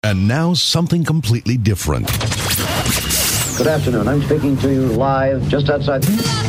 And now something completely different. Good afternoon. I'm speaking to you live just outside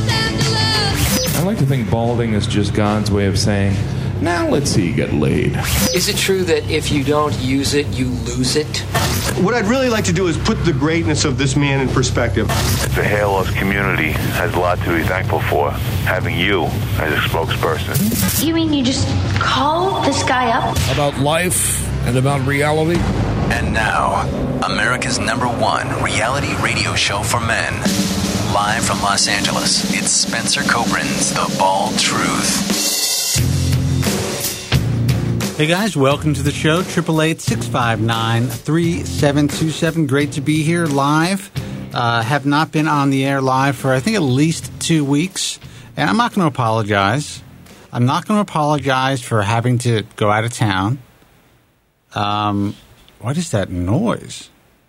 I like to think balding is just God's way of saying, now let's see you get laid. Is it true that if you don't use it, you lose it? What I'd really like to do is put the greatness of this man in perspective. The hair loss community has a lot to be thankful for, having you as a spokesperson. You mean you just call this guy up? About life and about reality. And now, America's #1 reality radio show for men. Live from Los Angeles, it's Spencer Cobrin's The Bald Truth. Hey guys, welcome to the show, 888-659-3727. Great to be here live. Have not been on the air live for, I think, at least 2 weeks. And I'm not going to apologize. I'm not going to apologize for having to go out of town. What is that noise?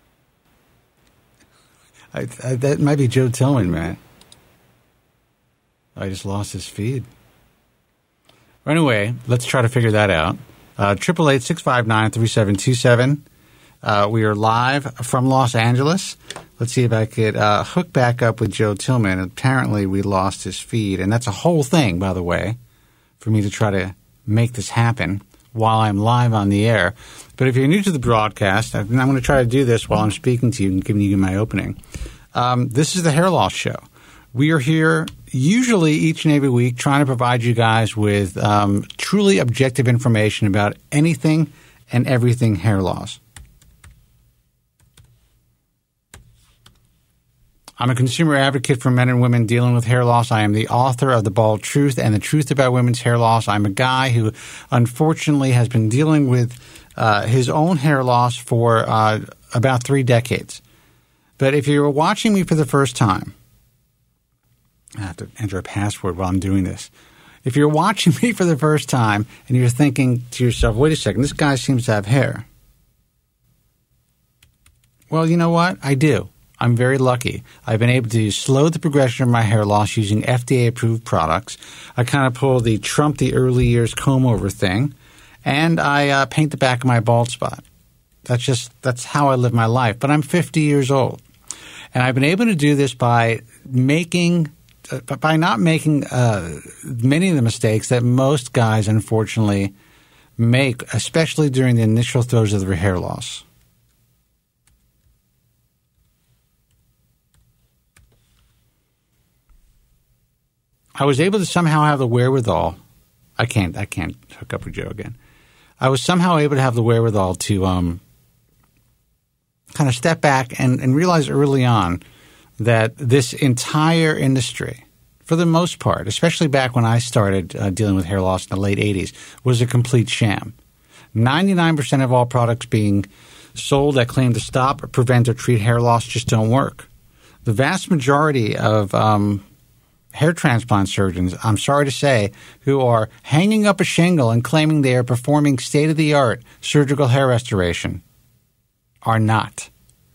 That might be Joe Tillman, man. I just lost his feed. Anyway, let's try to figure that out. 888-659-3727. We are live from Los Angeles. Let's see if I could hook back up with Joe Tillman. Apparently, we lost his feed, and that's a whole thing, by the way, for me to try to make this happen while I'm live on the air. But if you're new to the broadcast, I'm going to try to do this while I'm speaking to you and giving you my opening. This is the Hair Loss Show. We are here usually each and every week trying to provide you guys with truly objective information about anything and everything hair loss. I'm a consumer advocate for men and women dealing with hair loss. I am the author of The Bald Truth and the Truth About Women's Hair Loss. I'm a guy who unfortunately has been dealing with his own hair loss for about 3 decades. But if you're watching me for the first time, I have to enter a password while I'm doing this. If you're watching me for the first time and you're thinking to yourself, wait a second, this guy seems to have hair. Well, you know what? I do. I'm very lucky. I've been able to slow the progression of my hair loss using FDA-approved products. I kind of pull the Trump the early years comb-over thing, and I paint the back of my bald spot. That's how I live my life. But I'm 50 years old, and I've been able to do this by not making many of the mistakes that most guys, unfortunately, make, especially during the initial throes of their hair loss. I was able to somehow have the wherewithal. I can't hook up with Joe again. I was somehow able to have the wherewithal to kind of step back and realize early on that this entire industry, for the most part, especially back when I started dealing with hair loss in the late 80s, was a complete sham. 99% of all products being sold that claim to stop, prevent, or treat hair loss just don't work. The vast majority of hair transplant surgeons, I'm sorry to say, who are hanging up a shingle and claiming they are performing state-of-the-art surgical hair restoration are not.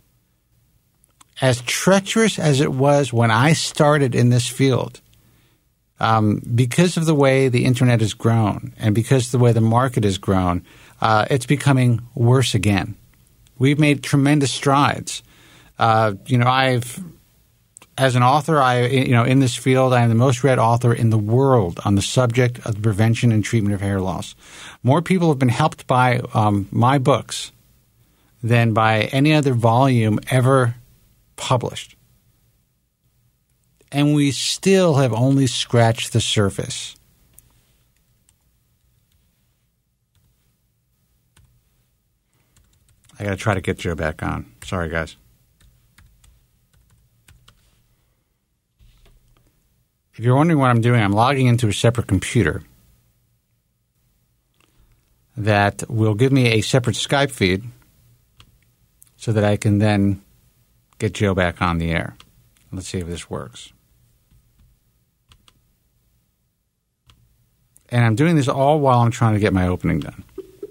As treacherous as it was when I started in this field, because of the way the internet has grown and because of the way the market has grown, it's becoming worse again. We've made tremendous strides. As an author, in this field, I am the most read author in the world on the subject of the prevention and treatment of hair loss. More people have been helped by my books than by any other volume ever published. And we still have only scratched the surface. I got to try to get Joe back on. Sorry, guys. If you're wondering what I'm doing, I'm logging into a separate computer that will give me a separate Skype feed so that I can then get Joe back on the air. Let's see if this works. And I'm doing this all while I'm trying to get my opening done.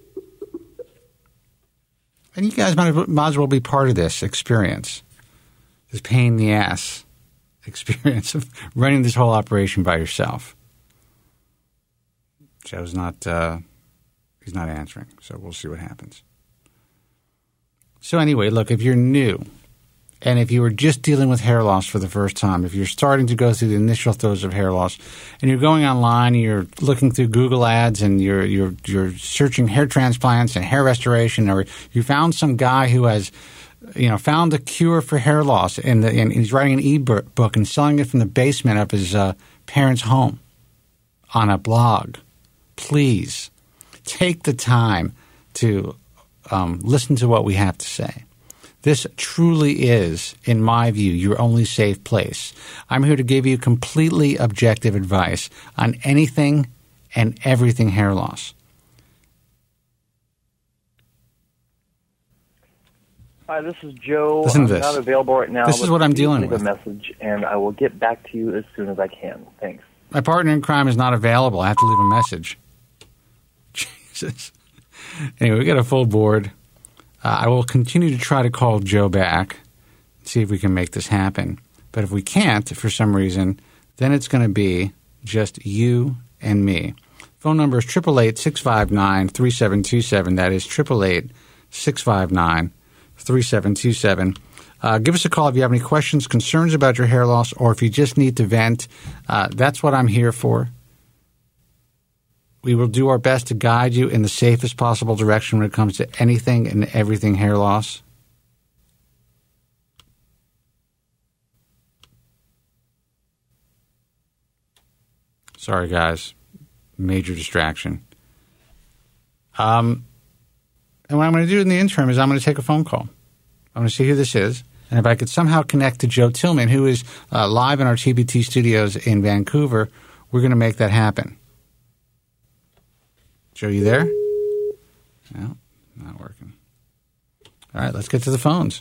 And you guys might as well be part of this experience, this pain in the ass experience of running this whole operation by yourself. Joe's not he's not answering, so we'll see what happens. So anyway, look, if you're new and if you were just dealing with hair loss for the first time, if you're starting to go through the initial throes of hair loss and you're going online and you're looking through Google ads and you're searching hair transplants and hair restoration, or you found some guy who has found a cure for hair loss and he's writing an e-book and selling it from the basement of his parents' home on a blog, please take the time to listen to what we have to say. This truly is, in my view, your only safe place. I'm here to give you completely objective advice on anything and everything hair loss. Hi, this is Joe. Listen to I'm this. not available right now. This is what I'm dealing leave with. a message, and I will get back to you as soon as I can. Thanks. My partner in crime is not available. I have to leave a message. Jesus. Anyway, we got a full board. I will continue to try to call Joe back, see if we can make this happen. But if we can't, for some reason, then it's going to be just you and me. Phone number is 888-659-3727. That is 888-659-3727. Give us a call if you have any questions, concerns about your hair loss, or if you just need to vent. That's what I'm here for. We will do our best to guide you in the safest possible direction when it comes to anything and everything hair loss. Sorry, guys. Major distraction. And what I'm going to do in the interim is I'm going to take a phone call. I'm going to see who this is. And if I could somehow connect to Joe Tillman, who is live in our TBT studios in Vancouver, we're going to make that happen. Joe, you there? No, not working. All right, let's get to the phones.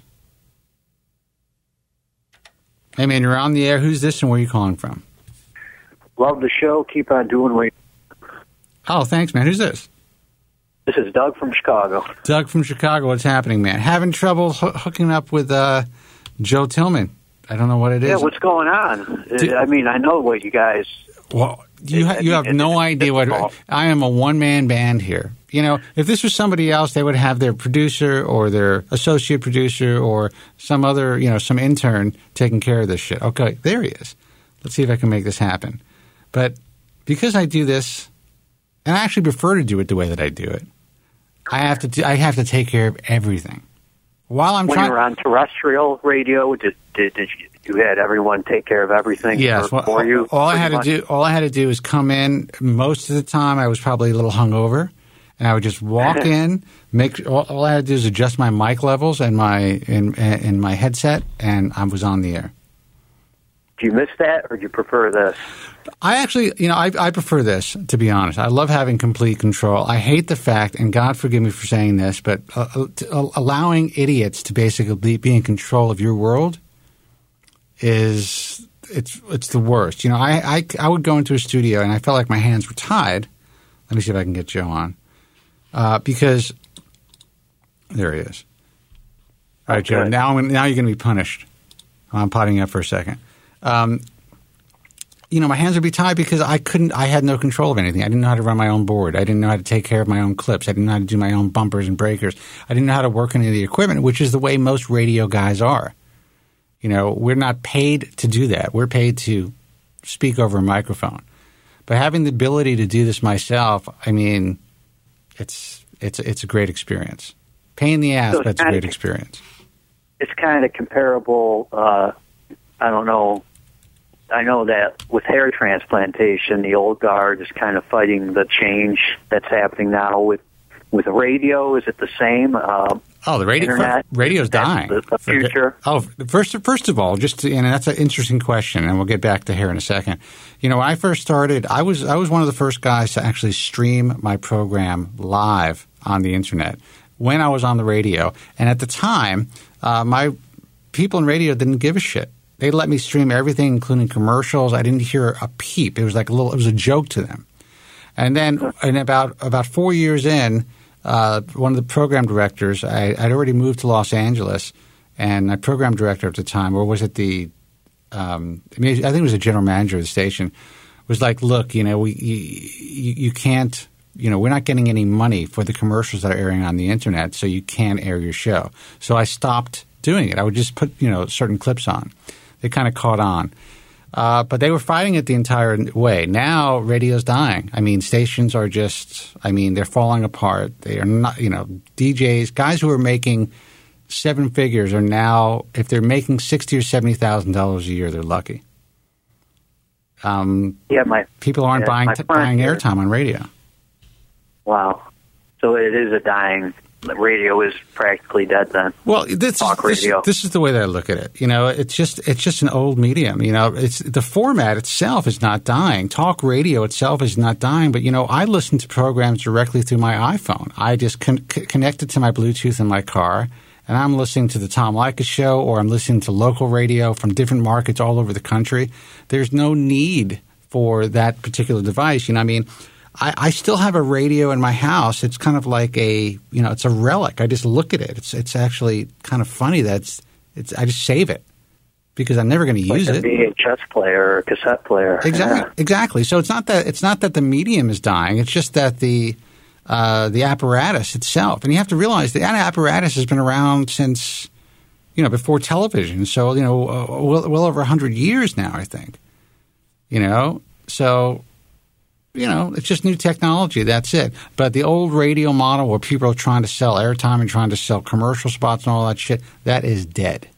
Hey, man, you're on the air. Who's this and where are you calling from? Love the show. Keep on doing what you... Oh, thanks, man. Who's this? This is Doug from Chicago. Doug from Chicago. What's happening, man? Having trouble hooking up with Joe Tillman. I don't know what it is. Yeah, what's going on? I mean, I know what you guys... Well, you have no idea what... I am a one-man band here. You know, if this was somebody else, they would have their producer or their associate producer or some other, some intern taking care of this shit. Okay, there he is. Let's see if I can make this happen. But because I do this, and I actually prefer to do it the way that I do it, I have to take care of everything. When you were on terrestrial radio, did you had everyone take care of everything for you? All I had to do is come in. Most of the time, I was probably a little hungover, and I would just walk in. All I had to do is adjust my mic levels and in my headset, and I was on the air. Do you miss that, or do you prefer this? I actually, I prefer this, to be honest. I love having complete control. I hate the fact, and God forgive me for saying this, but allowing idiots to basically be in control of your world it's the worst. I would go into a studio, and I felt like my hands were tied. Let me see if I can get Joe on. Because there he is. All right, Joe, now you're going to be punished. I'm potting up for a second. My hands would be tied because I had no control of anything. I didn't know how to run my own board. I didn't know how to take care of my own clips. I didn't know how to do my own bumpers and breakers. I didn't know how to work any of the equipment, which is the way most radio guys are. We're not paid to do that. We're paid to speak over a microphone. But having the ability to do this myself, I mean, it's a great experience. Pain in the ass, but it's a great experience. It's kind of comparable, I don't know. I know that with hair transplantation, the old guard is kind of fighting the change that's happening now with radio. Is it the same? The radio's dying. The future. First of all, and that's an interesting question, and we'll get back to hair in a second. When I first started, I was one of the first guys to actually stream my program live on the internet when I was on the radio. And at the time, my people in radio didn't give a shit. They let me stream everything, including commercials. I didn't hear a peep. It was like it was a joke to them. And then, about 4 years in, one of the program directors, I'd already moved to Los Angeles, and my program director at the time, or was it I think it was the general manager of the station, was like, "Look, you can't we're not getting any money for the commercials that are airing on the internet, so you can't air your show. So I stopped doing it. I would just put, certain clips on. They kind of caught on. But they were fighting it the entire way. Now radio's dying. I mean, stations are they're falling apart. They are not, DJs, guys who are making 7 figures are now, if they're making $60,000 or $70,000 a year, they're lucky. People aren't buying airtime on radio. Wow. So it is a dying. Radio is practically dead then. Well, this is the way that I look at it. It's just an old medium. It's the format itself is not dying. Talk radio itself is not dying. But I listen to programs directly through my iPhone. I just connect it to my Bluetooth in my car, and I'm listening to the Tom Leykis show, or I'm listening to local radio from different markets all over the country. There's no need for that particular device. I still have a radio in my house. It's kind of like it's a relic. I just look at it. It's actually kind of funny that I just save it because I'm never going to use it. Like a VHS player or a cassette player. Exactly. So it's not that the medium is dying. It's just that the apparatus itself. And you have to realize the apparatus has been around since before television. So well over 100 years now, I think. So. It's just new technology. That's it. But the old radio model where people are trying to sell airtime and trying to sell commercial spots and all that shit, that is dead.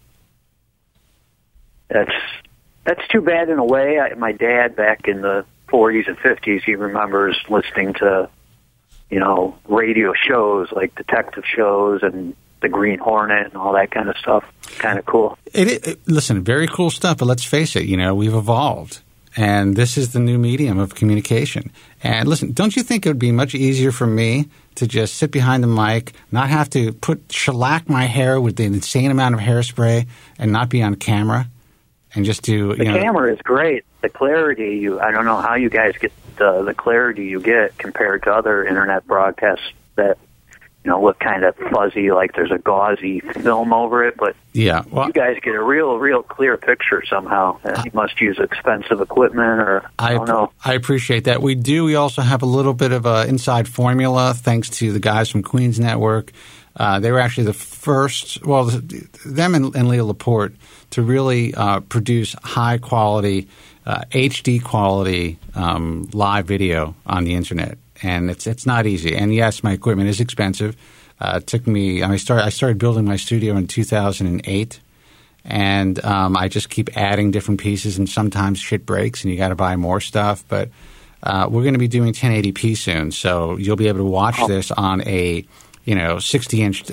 That's too bad in a way. My dad back in the 40s and 50s, he remembers listening to, radio shows like detective shows and the Green Hornet and all that kind of stuff. Kind of cool. Listen, very cool stuff. But let's face it, we've evolved. And this is the new medium of communication. And listen, don't you think it would be much easier for me to just sit behind the mic, not have to shellac my hair with the insane amount of hairspray and not be on camera and just do, The camera is great. The clarity, I don't know how you guys get the clarity you get compared to other internet broadcasts that, look kind of fuzzy, like there's a gauzy film over it, but you guys get a real clear picture somehow. You must use expensive equipment, or I don't know. I appreciate that. We do. We also have a little bit of an inside formula thanks to the guys from Queens Network. They were actually the first, them and Leo Laporte, to really produce high quality, HD quality live video on the internet. And it's not easy. And yes, my equipment is expensive. It took me. I started building my studio in 2008, and I just keep adding different pieces. And sometimes shit breaks, and you got to buy more stuff. But we're going to be doing 1080p soon, so you'll be able to watch this on a 60-inch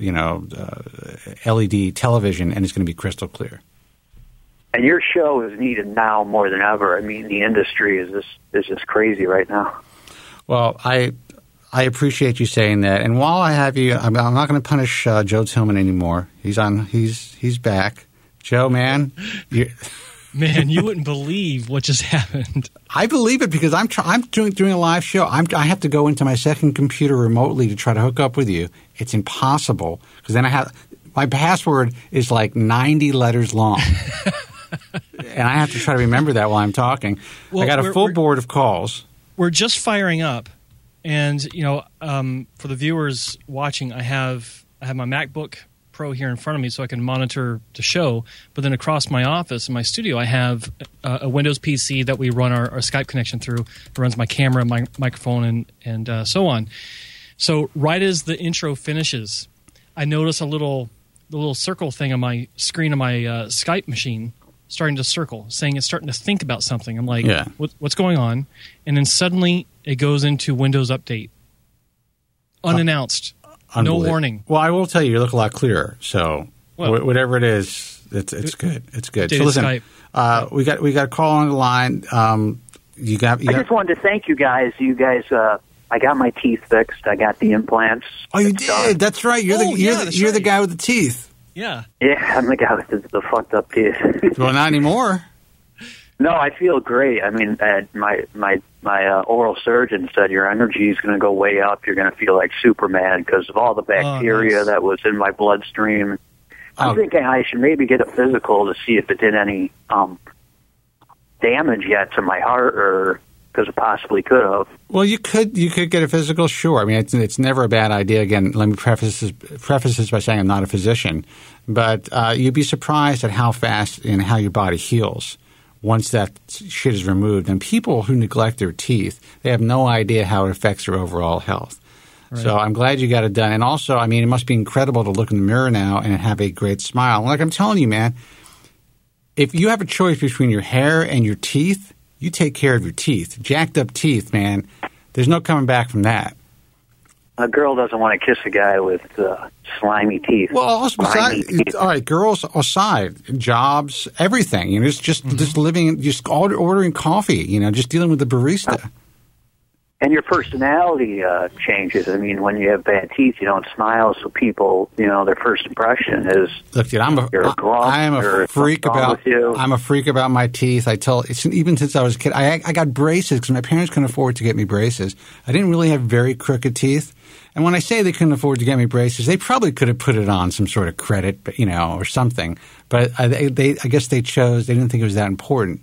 LED television, and it's going to be crystal clear. And your show is needed now more than ever. I mean, the industry is just crazy right now. Well, I appreciate you saying that. And while I have you, I'm not going to punish Joe Tillman anymore. He's back. Joe, man. Man, you wouldn't believe what just happened. I believe it because I'm doing a live show. I have to go into my second computer remotely to try to hook up with you. It's impossible because then my password is like 90 letters long. And I have to try to remember that while I'm talking. Well, I got a full board of calls. We're just firing up, and for the viewers watching, I have my MacBook Pro here in front of me, so I can monitor the show. But then across my office in my studio, I have a Windows PC that we run our Skype connection through. It runs my camera, my microphone, and so on. So right as the intro finishes, I notice the little circle thing on my screen on my Skype machine starting to circle, saying it's starting to think about something. I'm like, what's going on? And then suddenly it goes into Windows Update. Unannounced. No warning. Well, I will tell you look a lot clearer. So whatever it is, it's good. It's good. So listen, we got a call on the line. I just wanted to thank you guys. You guys, I got my teeth fixed. I got the implants. Oh, you did? That's right. You're the guy with the teeth. Yeah. Yeah, I'm the guy with the fucked up teeth. Well, not anymore. No, I feel great. I mean, my oral surgeon said your energy is going to go way up. You're going to feel like Superman because of all the bacteria that was in my bloodstream. I'm thinking I should maybe get a physical to see if it did any damage yet to my heart or it possibly could have. Well, you could get a physical, sure. I mean, it's never a bad idea. Again, let me preface this by saying I'm not a physician, but you'd be surprised at how fast and how your body heals once that shit is removed. And people who neglect their teeth, they have no idea how it affects their overall health. Right. So I'm glad you got it done. And also, I mean, it must be incredible to look in the mirror now and have a great smile. Like I'm telling you, man, if you have a choice between your hair and your teeth, you take care of your teeth. Jacked up teeth, man. There's no coming back from that. A girl doesn't want to kiss a guy with slimy teeth. Well, also, all right, girls aside, jobs, everything. You know, it's just living, just ordering coffee. You know, just dealing with the barista. And your personality changes. I mean, when you have bad teeth, you don't smile, so people, you know, their first impression is, look, dude, I'm a freak about my teeth. Even since I was a kid, I got braces because my parents couldn't afford to get me braces. I didn't really have very crooked teeth. And when I say they couldn't afford to get me braces, they probably could have put it on some sort of credit, you know, or something. But I guess they didn't think it was that important.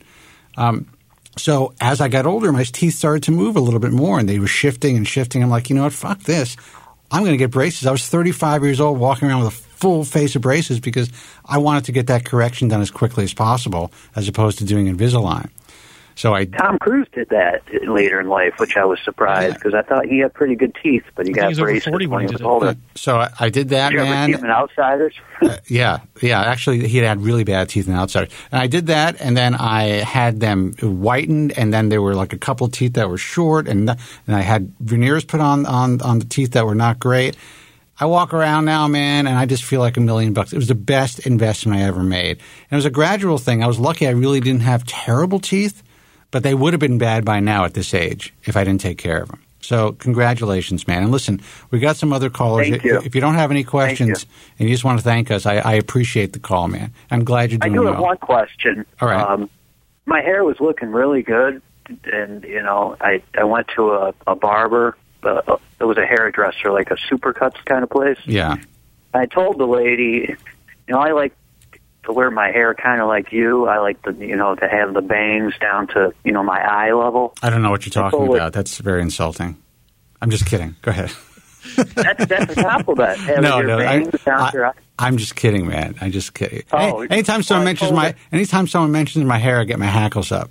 So as I got older, my teeth started to move a little bit more, and they were shifting and shifting. I'm like, you know what, fuck this. I'm going to get braces. I was 35 years old walking around with a full face of braces because I wanted to get that correction done as quickly as possible as opposed to doing Invisalign. So Tom Cruise did that later in life, which I was surprised because I thought he had pretty good teeth, but he got braces when he was older. So I did that, did you man. Did you ever see him in Outsiders? Yeah. Actually, he had really bad teeth in Outsiders. And I did that, and then I had them whitened, and then there were like a couple of teeth that were short, and I had veneers put on the teeth that were not great. I walk around now, man, and I just feel like $1 million. It was the best investment I ever made. And it was a gradual thing. I was lucky I really didn't have terrible teeth. But they would have been bad by now at this age if I didn't take care of them. So congratulations, man. And listen, we got some other callers. Thank you. If you don't have any questions and you just want to thank us, I appreciate the call, man. I'm glad you're doing well. I do have one question. All right. My hair was looking really good, and, you know, I went to a barber. It was a hairdresser, like a Supercuts kind of place. Yeah. I told the lady, you know, I like to wear my hair kind of like you. I like to have the bangs down to, you know, my eye level. I don't know what you're talking about. That's very insulting. I'm just kidding. Go ahead. That's a compliment. I'm just kidding, man. I'm just kidding. Oh, anytime someone mentions my hair, I get my hackles up.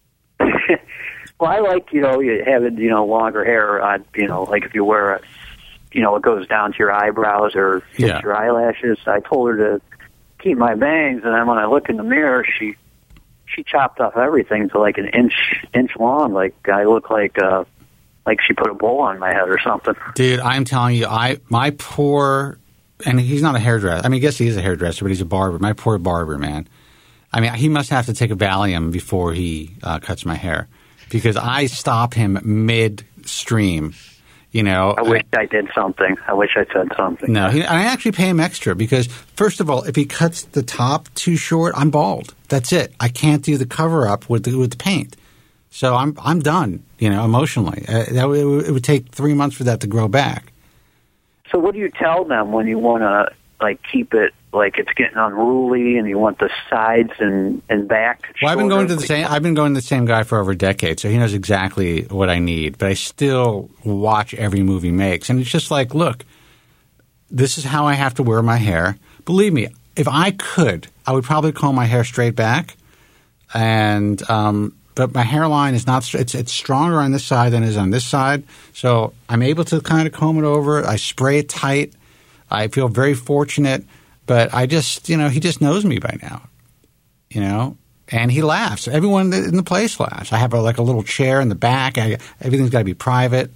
Well, I like, you know, having, you know, longer hair on, you know, like if you wear it, you know, it goes down to your eyebrows or hits your eyelashes. I told her to keep my bangs, and then when I look in the mirror, she chopped off everything to like an inch long. Like I look like she put a bowl on my head or something. Dude, I'm telling you, my poor, and he's not a hairdresser. I mean, I guess he is a hairdresser, but he's a barber. My poor barber, man. I mean, he must have to take a Valium before he cuts my hair because I stop him midstream. You know, I wish I did something. I wish I said something. No, I actually pay him extra because, first of all, if he cuts the top too short, I'm bald. That's it. I can't do the cover up with the paint. So I'm done. You know, emotionally, it would take 3 months for that to grow back. So, what do you tell them when you want to like keep it like it's getting unruly and you want the sides and back? Well, I've been going to the same guy for over a decade, so he knows exactly what I need. But I still watch every move he makes, and it's just like, look, this is how I have to wear my hair. Believe me, if I could, I would probably comb my hair straight back, and but my hairline is not. It's stronger on this side than it is on this side, so I'm able to kind of comb it over. I spray it tight. I feel very fortunate, but I just, you know, he just knows me by now, you know, and he laughs. Everyone in the place laughs. I have a little chair in the back. Everything's got to be private,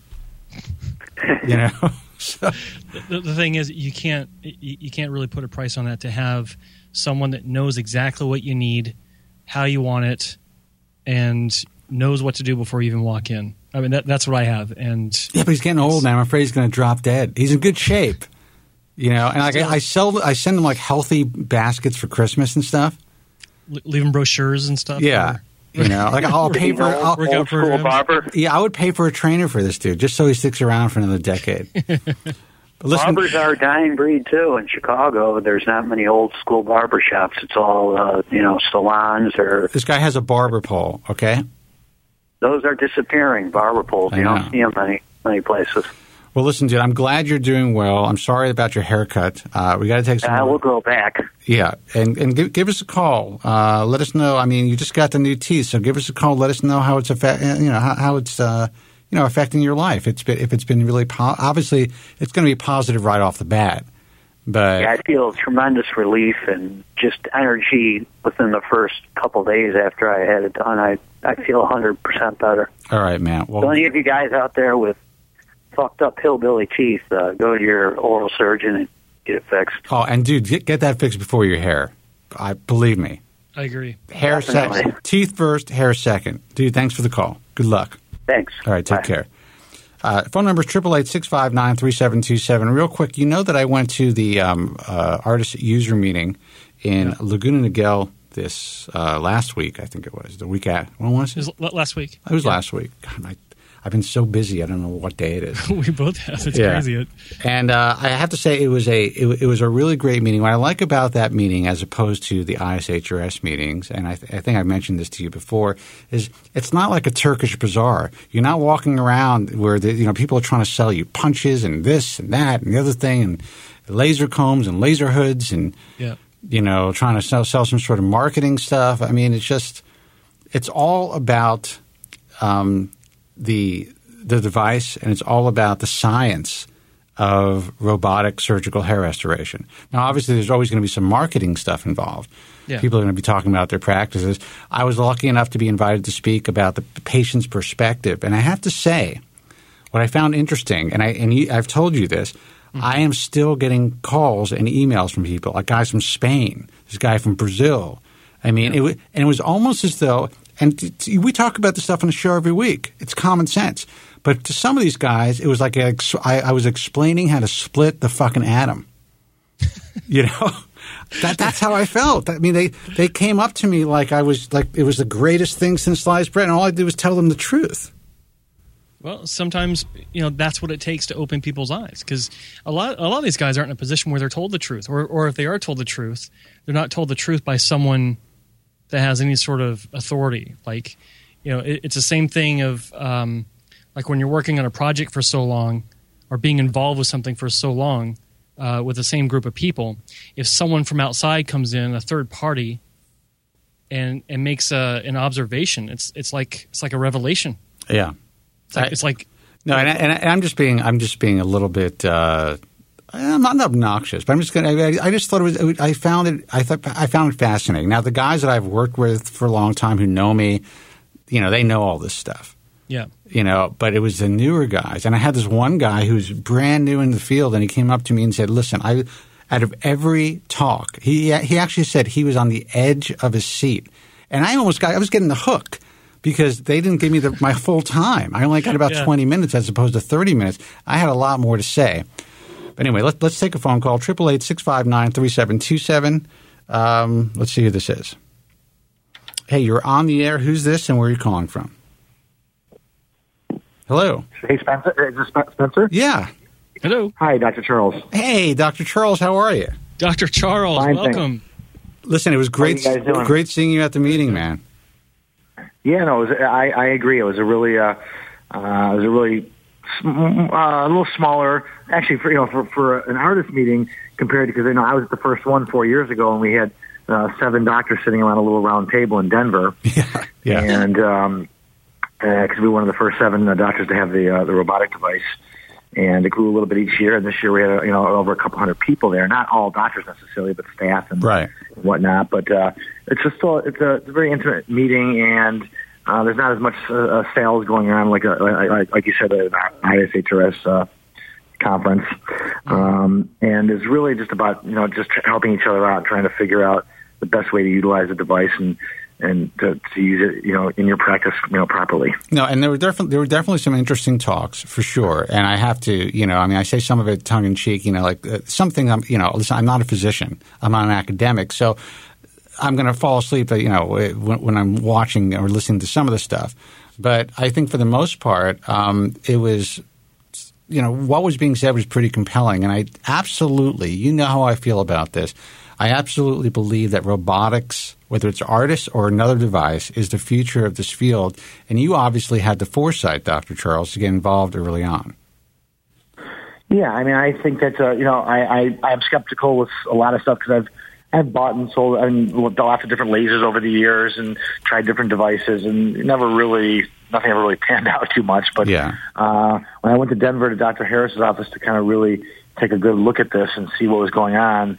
you know. So. The thing is, you can't really put a price on that to have someone that knows exactly what you need, how you want it, and knows what to do before you even walk in. I mean, that's what I have. And yeah, but he's getting old now. I'm afraid he's going to drop dead. He's in good shape. You know, and like I send them like healthy baskets for Christmas and stuff. Leave them brochures and stuff. Yeah, you know, like I'll pay for old school barber. Yeah, I would pay for a trainer for this dude just so he sticks around for another decade. Listen, barbers are a dying breed too in Chicago. There's not many old school barber shops. It's all you know, salons or. This guy has a barber pole. Okay. those are disappearing, barber poles. You don't see them many places. Well, listen, dude, I'm glad you're doing well. I'm sorry about your haircut. We got to take some. We'll go back. Yeah, and give us a call. Let us know. I mean, you just got the new teeth, so give us a call. Let us know how it's affecting your life. If it's been really obviously it's going to be positive right off the bat. But I feel tremendous relief and just energy within the first couple of days after I had it done. I feel 100% better. All right, man. Well, so any of you guys out there with fucked up hillbilly teeth, go to your oral surgeon and get it fixed. Oh, and dude, get that fixed before your hair. Believe me. I agree. Hair second. Teeth first, hair second. Dude, thanks for the call. Good luck. Thanks. All right, take care. Phone number is 888-659-3727. Real quick, you know that I went to the artist user meeting in Laguna Niguel this last week, I think it was. The week after. When was it? It was last week. It was last week. God, I've been so busy. I don't know what day it is. We both have. It's crazy. And I have to say it was a really great meeting. What I like about that meeting, as opposed to the ISHRS meetings, and I think I mentioned this to you before, is it's not like a Turkish bazaar. You're not walking around where people are trying to sell you punches and this and that and the other thing and laser combs and laser hoods and trying to sell some sort of marketing stuff. I mean, it's all about the device, and it's all about the science of robotic surgical hair restoration. Now, obviously, there's always going to be some marketing stuff involved. Yeah. People are going to be talking about their practices. I was lucky enough to be invited to speak about the patient's perspective, and I have to say, what I found interesting, and I've told you this, I am still getting calls and emails from people, like guys from Spain, this guy from Brazil. I mean, it was almost as though. And we talk about this stuff on the show every week. It's common sense. But to some of these guys, it was like I was explaining how to split the fucking atom. That's how I felt. I mean, they came up to me like it was the greatest thing since sliced bread, and all I did was tell them the truth. Well, sometimes that's what it takes to open people's eyes, because a lot of these guys aren't in a position where they're told the truth, or if they are told the truth, they're not told the truth by someone that has any sort of authority. Like, it's the same thing of like when you're working on a project for so long or being involved with something for so long with the same group of people. If someone from outside comes in, a third party, and makes an observation, it's like a revelation. Yeah, it's like no, and I'm just being a little bit. I'm not obnoxious, but I just thought it was. I found it fascinating. Now, the guys that I've worked with for a long time who know me, they know all this stuff. Yeah. But it was the newer guys, and I had this one guy who's brand new in the field, and he came up to me and said, "Listen, out of every talk, he actually said he was on the edge of his seat, and I was getting the hook." Because they didn't give me my full time. I only got about 20 minutes as opposed to 30 minutes. I had a lot more to say. But anyway, let's take a phone call, 888-659-3727. Let's see who this is. Hey, you're on the air. Who's this and where are you calling from? Hello. Hey, Spencer. Is this Spencer? Yeah. Hello. Hi, Dr. Charles. Hey, Dr. Charles. How are you? Dr. Charles, fine, welcome. Listen, it was great seeing you at the meeting, man. Yeah, no, I agree. It was a really, a little smaller, actually, for an artist meeting compared to, because I was at the first one 4 years ago, and we had 7 doctors sitting around a little round table in Denver. Yeah. And because we were one of the first 7 doctors to have the robotic device, and it grew a little bit each year. And this year we had over a couple hundred people there, not all doctors necessarily, but staff and whatnot. But it's a very intimate meeting, and there's not as much sales going on like you said at an ISHRS conference, and it's really just about just helping each other out, trying to figure out the best way to utilize the device and to use it in your practice properly. No, and there were definitely some interesting talks for sure. And I have to I say some of it tongue in cheek, something listen, I'm not a physician, I'm not an academic, so I'm going to fall asleep when I'm watching or listening to some of the stuff. But I think for the most part, it was what was being said was pretty compelling. And I absolutely, you know how I feel about this. I absolutely believe that robotics, whether it's ARTIS or another device, is the future of this field. And you obviously had the foresight, Dr. Charles, to get involved early on. Yeah, I mean, I think that, I'm skeptical with a lot of stuff because I've bought and sold lots of different lasers over the years and tried different devices, and nothing ever really panned out too much. But when I went to Denver to Dr. Harris's office to kind of really take a good look at this and see what was going on,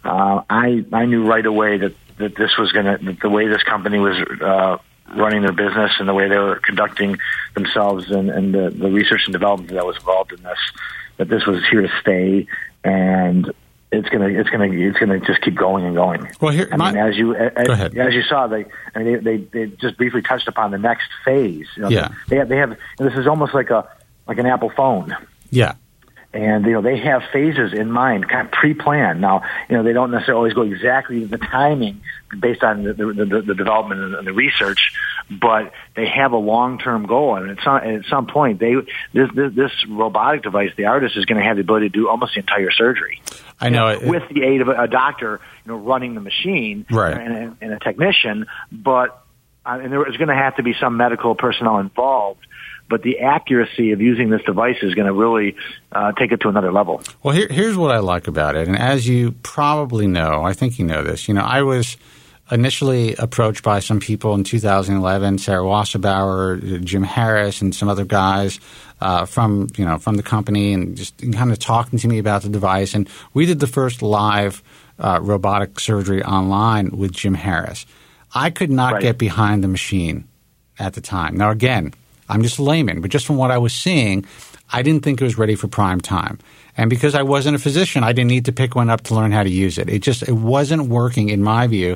I knew right away that this was the way this company was running their business and the way they were conducting themselves and the research and development that was involved in this, that this was here to stay, and it's gonna just keep going and going. Well, here, as you saw, they just briefly touched upon the next phase. They have this is almost like an Apple phone. Yeah. And they have phases in mind, kind of pre-planned. Now, they don't necessarily always go exactly the timing based on the development and the research, but they have a long-term goal. And at some point, this robotic device, the ARTIS, is going to have the ability to do almost the entire surgery. I know with the aid of a doctor, running the machine, right, and a technician. But and there is going to have to be some medical personnel involved. But the accuracy of using this device is going to really take it to another level. Well, here's what I like about it. And as you probably know, I think you know this, I was initially approached by some people in 2011, Sarah Wasserbauer, Jim Harris, and some other guys from the company, and just kind of talking to me about the device. And we did the first live robotic surgery online with Jim Harris. I could not get behind the machine at the time. Now, again, I'm just a layman, but just from what I was seeing, I didn't think it was ready for prime time. And because I wasn't a physician, I didn't need to pick one up to learn how to use it. It wasn't working, in my view,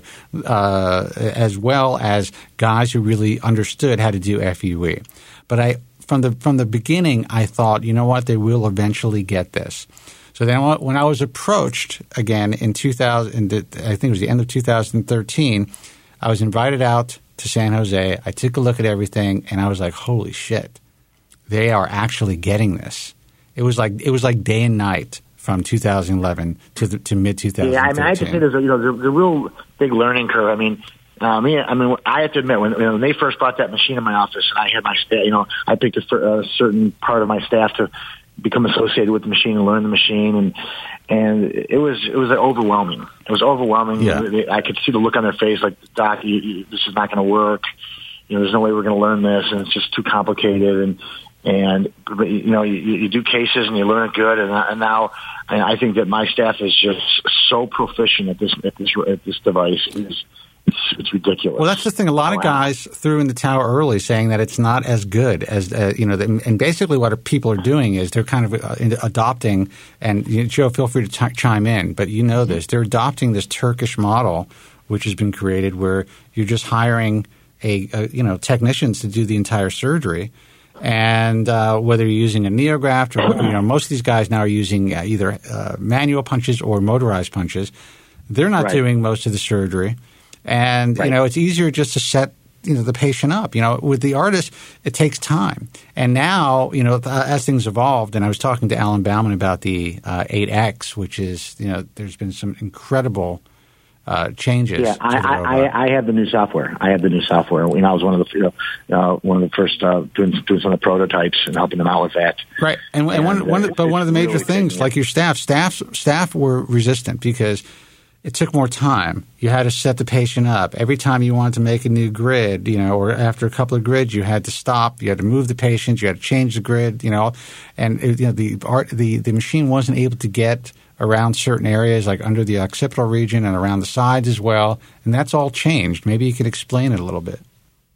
as well as guys who really understood how to do FUE. But from the beginning, I thought, you know what, they will eventually get this. So then when I was approached again in 2000, I think it was the end of 2013, I was invited out to San Jose. I took a look at everything, and I was like, holy shit, they are actually getting this. It was like day and night from 2011 to mid 2013. Yeah, I mean, I have to say there's a real big learning curve. I mean, I have to admit when they first brought that machine in my office, and I had my staff, I picked a certain part of my staff to become associated with the machine and learn the machine, and it was overwhelming. It was overwhelming. Yeah. I could see the look on their face, like, Doc, this is not going to work. There's no way we're going to learn this, and it's just too complicated. And you do cases and you learn it good, and now I think that my staff is just so proficient at this device. It's ridiculous. Well, that's the thing. A lot of guys threw in the towel early, saying that it's not as good as and basically what people are doing is they're kind of adopting. And Joe, feel free to chime in, but this. They're adopting this Turkish model, which has been created, where you're just hiring technicians to do the entire surgery. And whether you're using a NeoGraft or most of these guys now are using either manual punches or motorized punches, they're not doing most of the surgery. And it's easier just to set the patient up. With the ARTIS, it takes time. And now as things evolved, and I was talking to Alan Bauman about the 8X, which is there's been some incredible changes. Yeah, I have the new software. I was one of the first doing some of the prototypes and helping them out with that. Right, and one of the major really things, like your staff were resistant because it took more time. You had to set the patient up. Every time you wanted to make a new grid, or after a couple of grids, you had to stop. You had to move the patient. You had to change the grid. And the machine wasn't able to get around certain areas, like under the occipital region and around the sides as well. And that's all changed. Maybe you could explain it a little bit.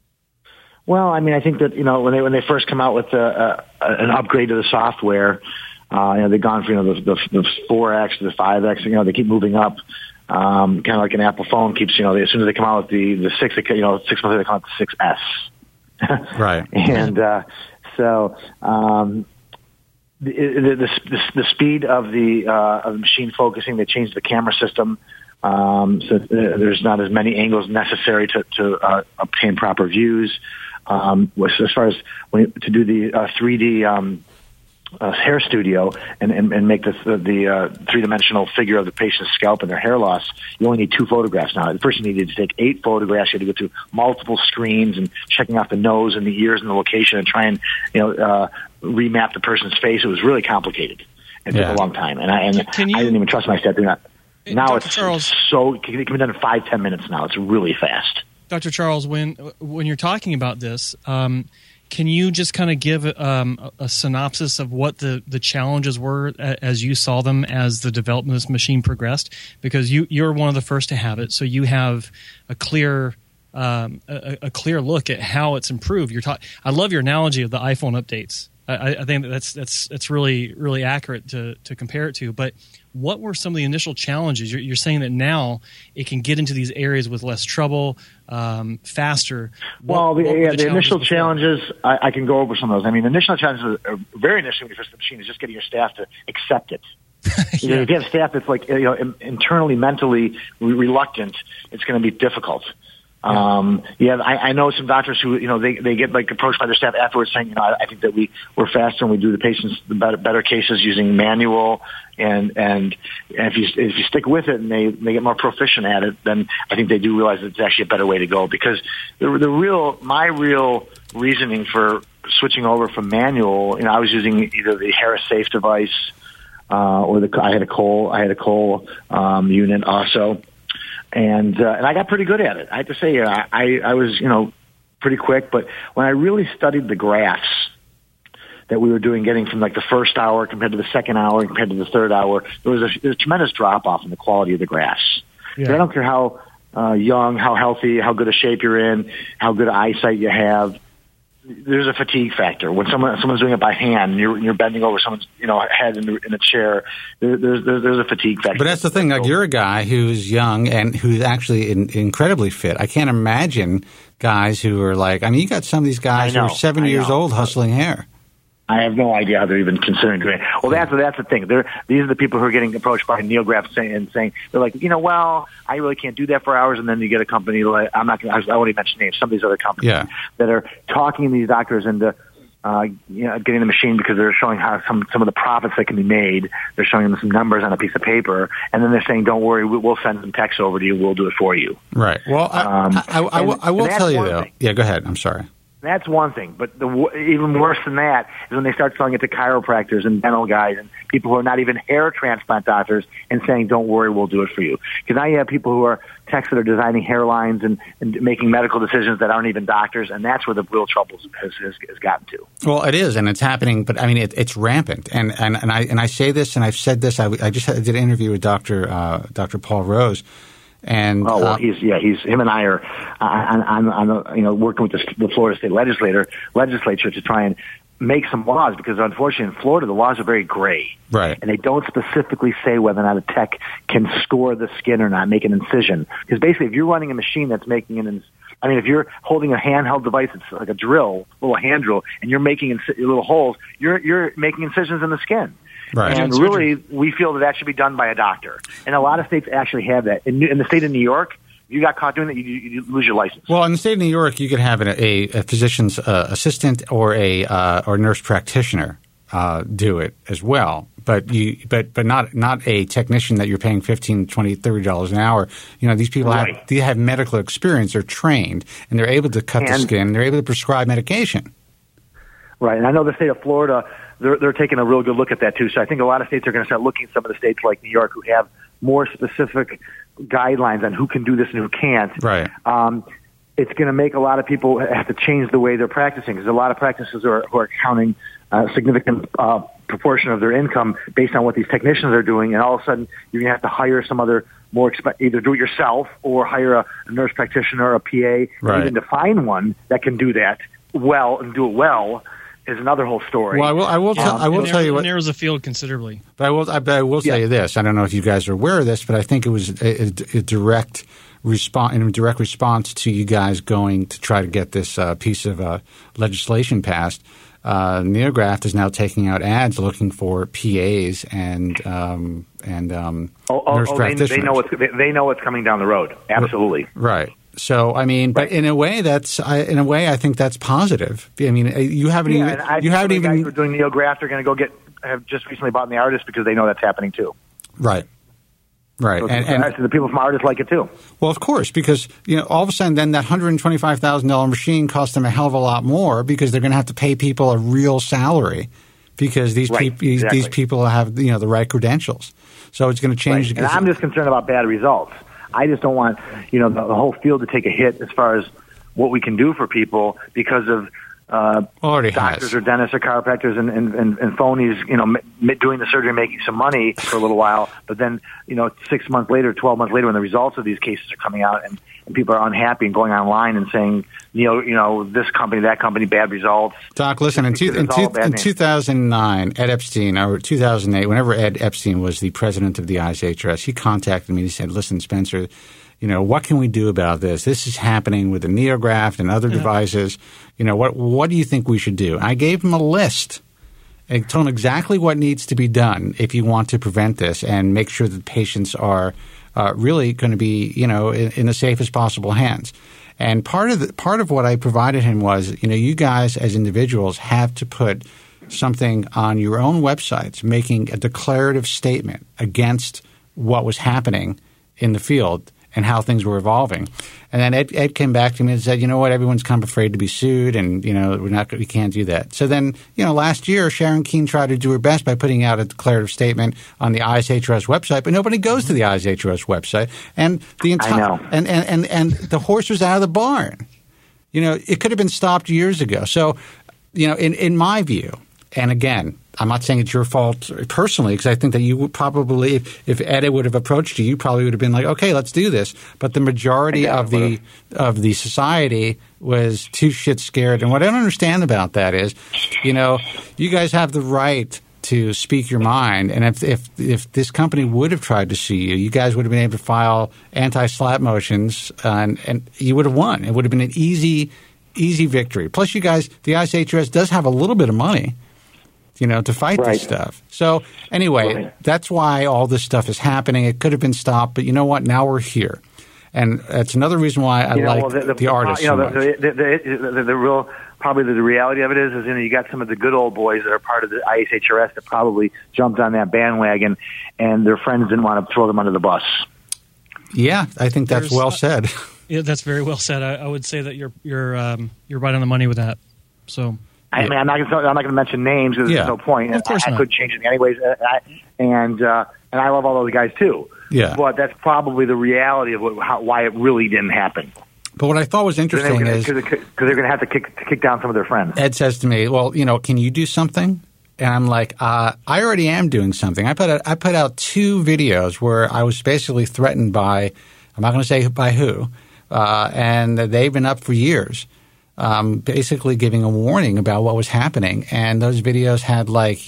Well, I mean, I think that when they first come out with an upgrade to the software, they've gone from the 4X to the 5X. They keep moving up. Kind of like an Apple phone keeps, as soon as they come out with the 6, 6 months later they come out with the 6S. Right. And so the speed of the machine focusing, they changed the camera system, so there's not as many angles necessary to obtain proper views. As far as to do the 3D hair studio and make the three-dimensional figure of the patient's scalp and their hair loss, you only need 2 photographs now. At first you needed to take 8 photographs. You had to go through multiple screens and checking out the nose and the ears and the location and try and remap the person's face. It was really complicated. It took a long time, and I didn't even trust myself doing that. Now Dr. it's Charles, it can be done in 5-10 minutes now. It's really fast. Dr. Charles, when you're talking about this, can you just kind of give a synopsis of what the challenges were as you saw them as the development of this machine progressed? Because you're one of the first to have it, so you have a clear look at how it's improved. I love your analogy of the iPhone updates. I think that's really, really accurate to compare it to. But what were some of the initial challenges? You're saying that now it can get into these areas with less trouble, faster. The initial challenges, I can go over some of those. I mean, the initial challenges are very initially when you first the machine is just getting your staff to accept it. If you have staff that's internally, mentally reluctant, it's going to be difficult. I know some doctors who, they get approached by their staff afterwards saying, I think that we're faster and we do the patients the better cases using manual and if you stick with it and they get more proficient at it, then I think they do realize that it's actually a better way to go, because my real reasoning for switching over from manual, I was using either the Harris Safe device, or I had a Cole unit also. And I got pretty good at it. I have to say, I was, pretty quick. But when I really studied the graphs that we were getting from the first hour compared to the second hour compared to the third hour, there was a tremendous drop off in the quality of the graphs. Yeah. So I don't care how young, how healthy, how good a shape you're in, how good eyesight you have. There's a fatigue factor when someone's doing it by hand. And you're bending over someone's head in a chair. There's a fatigue factor. But that's the thing. You're a guy who's young and who's actually incredibly fit. I can't imagine guys who are you got some of these guys who are 7 years old hustling hair. I have no idea how they're even considering doing it. Well, that's the thing. These are the people who are getting approached by NeoGraft saying they're like, I really can't do that for hours. And then you get a company I won't even mention names. Some of these other companies that are talking these doctors into getting the machine because they're showing how some of the profits that can be made. They're showing them some numbers on a piece of paper, and then they're saying, "Don't worry, we'll send some text over to you. We'll do it for you." Right. Well, I will tell you though. Yeah, go ahead. I'm sorry. That's one thing, but even worse than that is when they start selling it to chiropractors and dental guys and people who are not even hair transplant doctors and saying, "Don't worry, we'll do it for you." Because now you have people who are techs that are designing hairlines and making medical decisions that aren't even doctors, and that's where the real trouble has gotten to. Well, it is, and it's happening, but I mean, it's rampant. And I say this, and I've said this. I just did an interview with Dr. Paul Rose. And he's him and I are on working with the Florida State legislature to try and make some laws, because unfortunately in Florida the laws are very gray, right? And they don't specifically say whether or not a tech can score the skin or not, make an incision. Because basically, if you're running a machine that's making if you're holding a handheld device, it's like a drill, a little hand drill, and you're making little holes, you're making incisions in the skin. Right. And really, we feel that should be done by a doctor. And a lot of states actually have that. In the state of New York, if you got caught doing that, you lose your license. Well, in the state of New York, you could have a physician's assistant or a nurse practitioner do it as well. But not a technician that you're paying $15, $20, $30 an hour. These people have medical experience. They're trained, and they're able to cut the skin. They're able to prescribe medication. Right, and I know the state of Florida, they're taking a real good look at that too. So I think a lot of states are going to start looking at some of the states like New York who have more specific guidelines on who can do this and who can't. Right. It's going to make a lot of people have to change the way they're practicing, because a lot of practices who are counting a significant proportion of their income based on what these technicians are doing, and all of a sudden you're going to have to hire some other either do it yourself or hire a nurse practitioner or a PA, right. Even to find one that can do that well and do it well is another whole story. Well, I will tell you what narrows the field considerably. But I will tell you this. I don't know if you guys are aware of this, but I think it was a direct response to you guys going to try to get this piece of legislation passed. NeoGraft is now taking out ads looking for PAs and nurse practitioners. They know what's coming down the road. Absolutely. Right. So I mean, but in a way, I think that's positive. I mean, you haven't even. Guys who are doing NeoGraft are going to go get have just recently bought in the Artist because they know that's happening too. Right. Right. So and the people from Artist like it too. Well, of course, because all of a sudden then that $125,000 machine costs them a hell of a lot more because they're going to have to pay people a real salary because these people have the right credentials. So it's going to change. Right. And I'm just concerned about bad results. I just don't want the whole field to take a hit as far as what we can do for people because of doctors or dentists or chiropractors and phonies, doing the surgery, making some money for a little while, but then 6 months later, 12 months later, when the results of these cases are coming out and people are unhappy and going online and saying, this company, that company, bad results. Doc, listen, in 2009, Ed Epstein, or 2008, whenever Ed Epstein was the president of the ISHRS, he contacted me and he said, listen, Spencer, what can we do about this? This is happening with the NeoGraft and other devices. What do you think we should do? I gave him a list. I told him exactly what needs to be done if you want to prevent this and make sure that patients are really going to be, in the safest possible hands. And part of what I provided him was, you guys as individuals have to put something on your own websites, making a declarative statement against what was happening in the field and how things were evolving. And then Ed came back to me and said, you know what, everyone's kind of afraid to be sued and, we can't do that. So then, last year, Sharon Keene tried to do her best by putting out a declarative statement on the ISHRS website, but nobody goes to the ISHRS website. And the entire, and the horse was out of the barn. It could have been stopped years ago. So, in my view, and again, I'm not saying it's your fault personally because I think that you would probably, if Ed would have approached you, you probably would have been like, okay, let's do this. But the majority of the society was too shit scared. And what I don't understand about that is, you guys have the right to speak your mind. And if this company would have tried to sue you, you guys would have been able to file anti-slap motions and you would have won. It would have been an easy victory. Plus, you guys, the ISHRS does have a little bit of money, to fight this stuff. So anyway, that's why all this stuff is happening. It could have been stopped, but you know what? Now we're here. And that's another reason why I like the Artist so much. The real, probably the reality of it is you got some of the good old boys that are part of the ISHRS that probably jumped on that bandwagon and their friends didn't want to throw them under the bus. Yeah, I think that's well said. Yeah, that's very well said. I would say that you're right on the money with that. So. I'm not going to mention names because there's no point. Of course I could change it anyways. And I love all those guys too. Yeah. But that's probably the reality of why it really didn't happen. But what I thought was interesting is because they're going to have to kick down some of their friends. Ed says to me, "Well, can you do something?" And I'm like, I already am doing something. I put out 2 videos where I was basically threatened by, I'm not going to say by who, and they've been up for years. Basically giving a warning about what was happening. And those videos had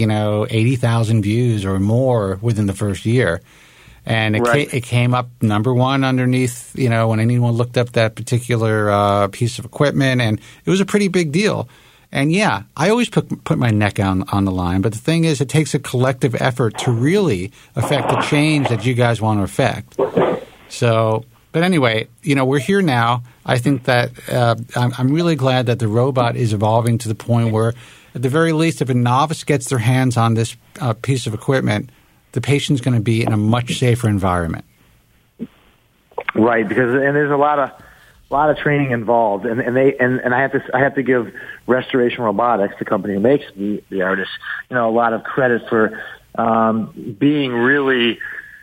80,000 views or more within the first year. And it came up number 1 underneath, when anyone looked up that particular piece of equipment. And it was a pretty big deal. And yeah, I always put my neck on the line. But the thing is, it takes a collective effort to really affect the change that you guys want to affect. So... But anyway, we're here now. I think that I'm really glad that the robot is evolving to the point where, at the very least, if a novice gets their hands on this piece of equipment, the patient's going to be in a much safer environment. Right, because there's a lot of training involved, and I have to give Restoration Robotics, the company who makes the Artist, a lot of credit for being really.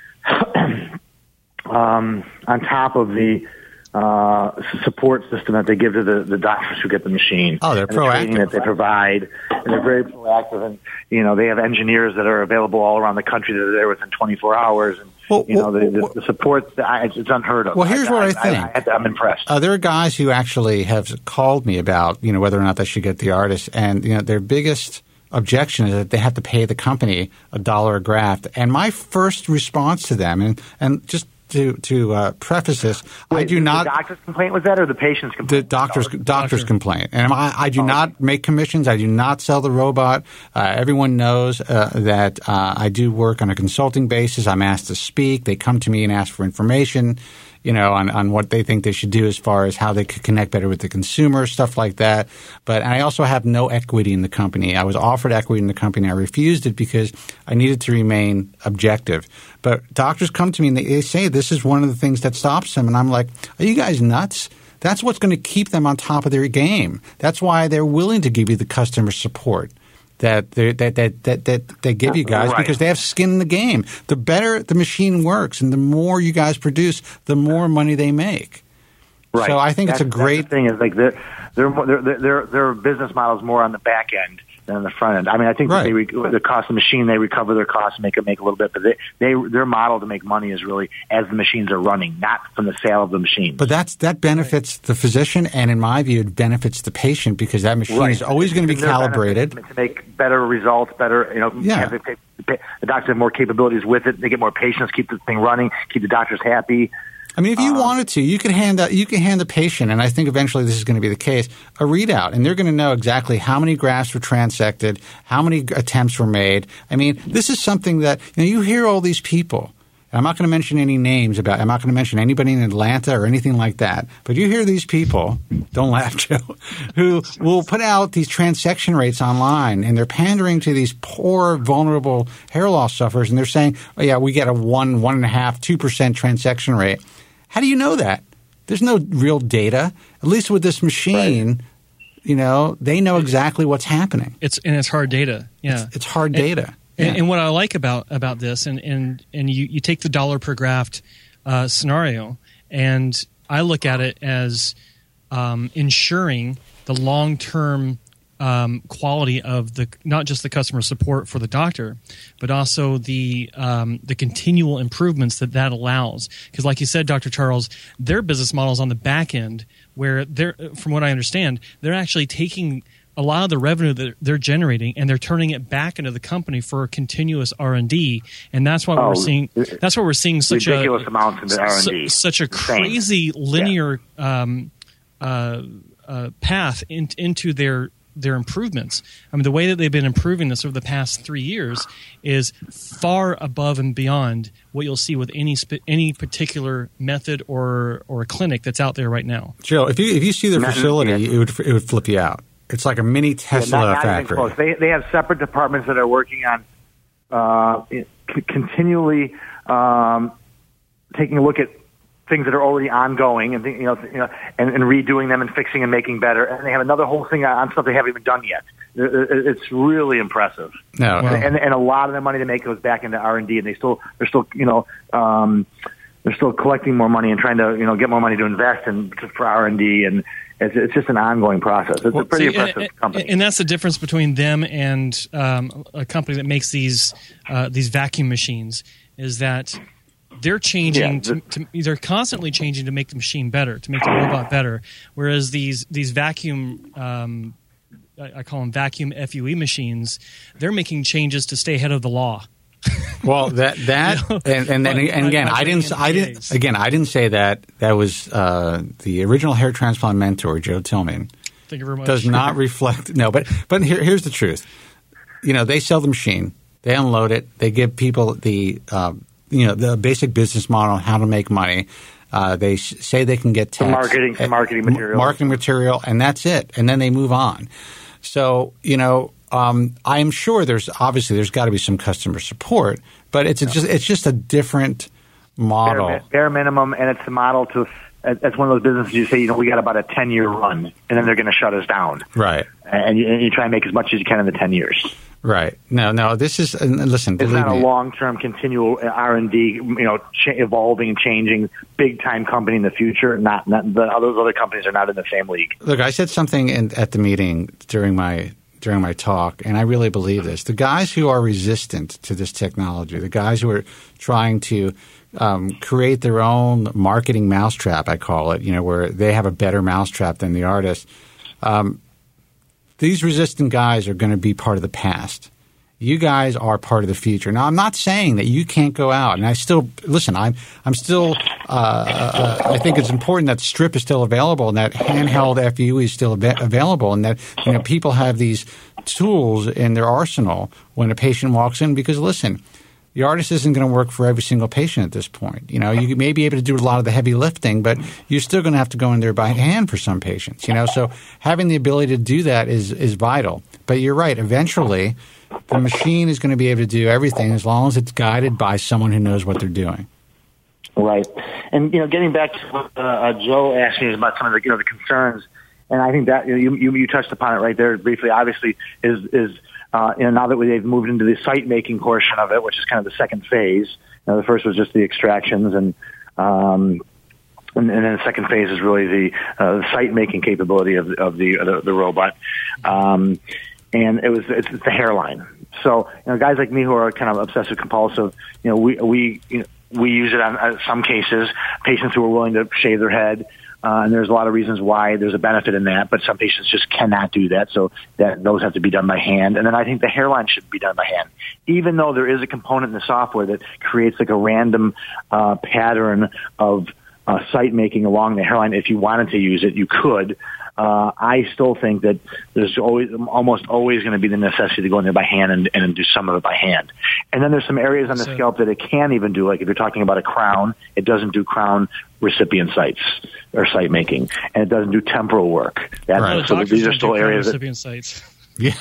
On top of the support system that they give to the doctors who get the machine. Oh, they're proactive. The training that they provide, and they're very proactive. And they have engineers that are available all around the country that are there within 24 hours. And the support, it's unheard of. Well, here's what I think. I'm impressed. There are guys who actually have called me about whether or not they should get the Artist, and their biggest objection is that they have to pay the company $1 a graft. And my first response to them, and just to preface this, I do not. The doctor's complaint was that, or the patient's complaint? The doctor's complaint, and I do not make commissions. I do not sell the robot. Everyone knows that I do work on a consulting basis. I'm asked to speak. They come to me and ask for information, on what they think they should do as far as how they could connect better with the consumer, stuff like that. But I also have no equity in the company. I was offered equity in the company. I refused it because I needed to remain objective. But doctors come to me and they say this is one of the things that stops them. And I'm like, are you guys nuts? That's what's going to keep them on top of their game. That's why they're willing to give you the customer support that they give you guys, because they have skin in the game. The better the machine works and the more you guys produce, the more money they make. Right. So I think it's a great thing. Is like their business model is more on the back end than on the front end. I mean, I think that the cost of the machine, they recover their costs and make a little bit, but their model to make money is really as the machines are running, not from the sale of the machine. But that benefits the physician, and in my view, it benefits the patient, because that machine is always going to be calibrated to make better results. The doctors have more capabilities with it. They get more patients, keep the thing running, keep the doctors happy. I mean, if you wanted to, you could hand the patient, and I think eventually this is going to be the case, a readout, and they're going to know exactly how many grafts were transected, how many attempts were made. I mean, this is something that you hear all these people. I'm not going to mention any names I'm not going to mention anybody in Atlanta or anything like that. But you hear these people, don't laugh, Joe, who will put out these transection rates online, and they're pandering to these poor, vulnerable hair loss sufferers, and they're saying, oh, yeah, we get a 1.5%, 2% transection rate. How do you know that? There's no real data. At least with this machine, they know exactly what's happening. It's hard data. Yeah, it's hard data. And what I like about this, and you take the dollar per graft scenario, and I look at it as ensuring the long-term quality of not just the customer support for the doctor, but also the continual improvements that allows. Because, like you said, Dr. Charles, their business model is on the back end, where from what I understand, they're actually taking a lot of the revenue that they're generating and they're turning it back into the company for continuous R&D, and that's why we're seeing. That's why we're seeing such ridiculous amounts into R&D. Such a crazy linear path into their improvements. I mean, the way that they've been improving this over the past 3 years is far above and beyond what you'll see with any particular method or a clinic that's out there right now. Joe, if you see their facility, it would flip you out. It's like a mini Tesla factory. Even close. They have separate departments that are working on continually taking a look at things that are already ongoing and and redoing them and fixing and making better. And they have another whole thing on stuff they haven't even done yet. It's really impressive. No, and a lot of the money they make goes back into R&D, and they're still collecting more money and trying to get more money to invest for R&D, and it's just an ongoing process. It's a pretty impressive company. And that's the difference between them and a company that makes these vacuum machines, is that they're changing. They're constantly changing to make the machine better, to make the robot better. Whereas these vacuum, I call them vacuum FUE machines, they're making changes to stay ahead of the law. Well, and again, I didn't say that. That was the original hair transplant mentor, Joe Tillman. Thank you very much. Does not reflect. No, but here's the truth. They sell the machine, they unload it, they give people the basic business model on how to make money. They say they can get some marketing material, and that's it. And then they move on. So I am sure there's got to be some customer support, but it's just a different model. Bare minimum, and it's a model to. That's one of those businesses you say, we got about a 10-year run, and then they're going to shut us down. Right. And you try and make as much as you can in the 10 years. Right. No. This is listen. It's not a long-term, continual R&D. Evolving and changing, big-time company in the future. Not those other companies are not in the same league. Look, I said something at the meeting during my talk, and I really believe this. The guys who are resistant to this technology, the guys who are trying to create their own marketing mousetrap, I call it, where they have a better mousetrap than the artist. These resistant guys are going to be part of the past. You guys are part of the future. Now, I'm not saying that you can't go out, and I still listen. I'm still. I think it's important that Strip is still available, and that handheld FU is still available, and that people have these tools in their arsenal when a patient walks in. Because listen, the artist isn't going to work for every single patient at this point. You may be able to do a lot of the heavy lifting, but you're still going to have to go in there by hand for some patients. So having the ability to do that is vital. But you're right. Eventually, the machine is going to be able to do everything as long as it's guided by someone who knows what they're doing. Right. And, getting back to what Joe asked me about some of the, the concerns, and I think that you touched upon it right there briefly, obviously, is now that they've moved into the site-making portion of it, which is kind of the second phase. The first was just the extractions, and then the second phase is really the site-making capability of the robot. And it's the hairline. So, guys like me who are kind of obsessive compulsive, we use it on some cases, patients who are willing to shave their head. And there's a lot of reasons why there's a benefit in that, but some patients just cannot do that. So those have to be done by hand. And then I think the hairline should be done by hand, even though there is a component in the software that creates like a random, pattern of, site making along the hairline. If you wanted to use it, you could. I still think that there's almost always going to be the necessity to go in there by hand and do some of it by hand. And then there's some areas on the scalp that it can't even do. Like if you're talking about a crown, it doesn't do crown recipient sites or site making, and it doesn't do temporal work. So these are still areas recipient sites. Yeah,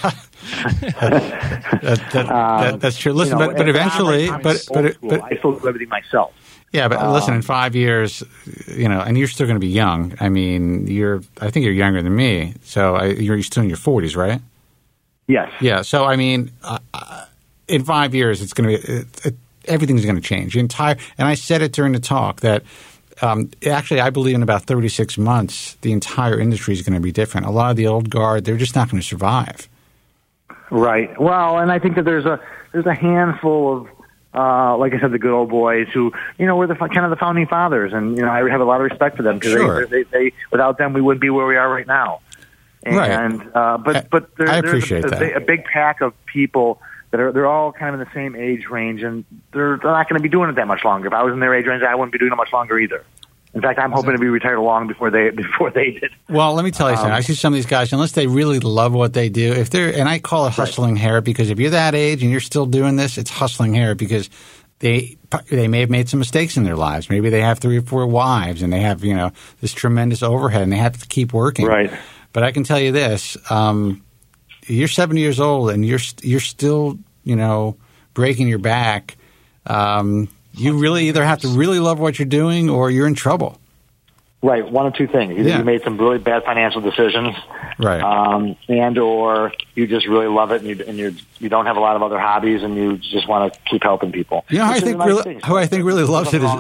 that's true. Listen, but eventually, but I still do everything myself. Yeah, but listen, in 5 years, and you're still going to be young. I mean, I think you're younger than me, so you're still in your 40s, right? Yes. Yeah. So I mean, in 5 years, it's going to be everything's going to change. And I said it during the talk that actually, I believe in about 36 months, the entire industry is going to be different. A lot of the old guard, they're just not going to survive. Right. Well, and I think that there's a handful of. Like I said, the good old boys who, were kind of the founding fathers, and I have a lot of respect for them because they without them we wouldn't be where we are right now. And but there's a big pack of people that they're all kind of in the same age range, and they're not going to be doing it that much longer. If I was in their age range, I wouldn't be doing it much longer either. In fact, I'm hoping to be retired long before they did. Well, let me tell you something. I see some of these guys, unless they really love what they do, and I call it hustling hair, because if you're that age and you're still doing this, it's hustling hair because they may have made some mistakes in their lives. Maybe they have 3 or 4 wives and they have, this tremendous overhead and they have to keep working. Right. But I can tell you this, you're 70 years old and you're still, breaking your back. You really either have to really love what you're doing or you're in trouble. Right, one of two things. Either you made some really bad financial decisions, right, and or you just really love it, and you don't have a lot of other hobbies, and you just want to keep helping people. Who I think really loves it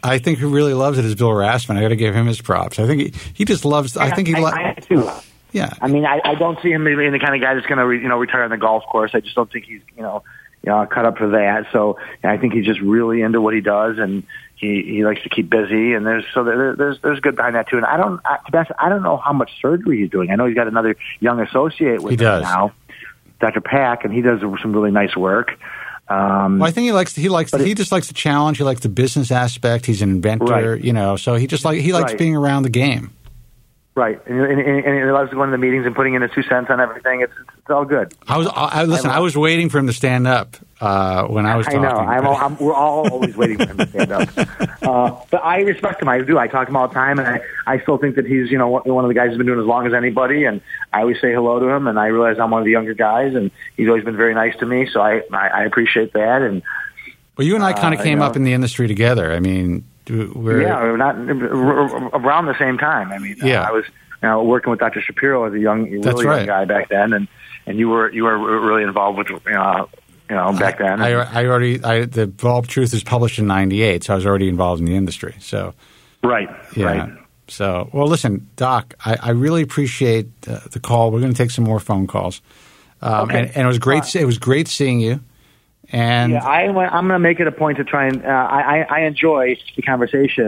is Bill Rassman. I got to give him his props. I think he just loves. I too. Yeah, I mean, I don't see him being the kind of guy that's going to retire on the golf course. I just don't think he's cut up for that. So I think he's just really into what he does, and he likes to keep busy. And there's good behind that too. And I don't know how much surgery he's doing. I know he's got another young associate with him now, Dr. Pack, and he does some really nice work. Well, I think he just likes the challenge. He likes the business aspect. He's an inventor, so he likes being around the game. Right, and he loves going to the meetings and putting in his 2 cents on everything. It's all good. I was waiting for him to stand up when I was talking. I know. We're all always waiting for him to stand up. But I respect him. I do. I talk to him all the time, and I still think that he's one of the guys who's been doing it as long as anybody. And I always say hello to him, and I realize I'm one of the younger guys, and he's always been very nice to me. So I appreciate that. And well, you and I kind of came up in the industry together. I mean. We're not around the same time. I mean, I was working with Dr. Shapiro as a young guy back then, and you were really involved with back then. The Bulb Truth was published in '98, so I was already involved in the industry. So right. So listen, Doc, I really appreciate the call. We're going to take some more phone calls, and it was great. It was great seeing you. And I'm going to make it a point to try and I enjoy the conversation,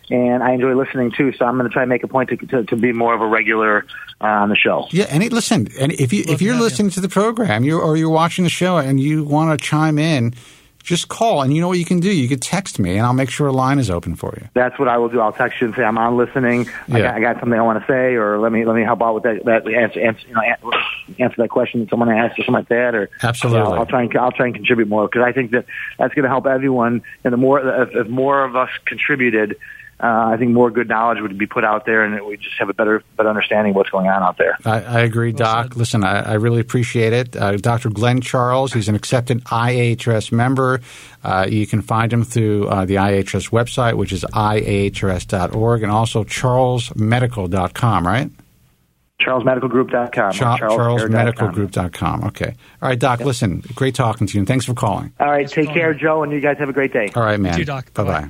and I enjoy listening too. So I'm going to try and make a point to be more of a regular on the show. Yeah, and listen, and if you're listening to the program, or you're watching the show and you want to chime in, just call, and you know what you can do. You can text me, and I'll make sure a line is open for you. That's what I will do. I'll text you and say I'm on listening. Yeah. I got something I want to say, or let me help out with that answer that question that someone asked or something like that. Or absolutely, I'll try and contribute more, because I think that's going to help everyone. And the more if more of us contributed, I think more good knowledge would be put out there, and we just have a better understanding of what's going on out there. I agree, Doc. Listen, I really appreciate it. Dr. Glenn Charles, he's an accepted IHRS member. You can find him through the IHRS website, which is ihrs.org, and also charlesmedical.com, right? CharlesMedicalGroup.com. CharlesMedicalGroup.com. Okay. All right, Doc, listen, great talking to you, and thanks for calling. All right, take care, Joe, and you guys have a great day. All right, man. You too, Doc. Bye-bye.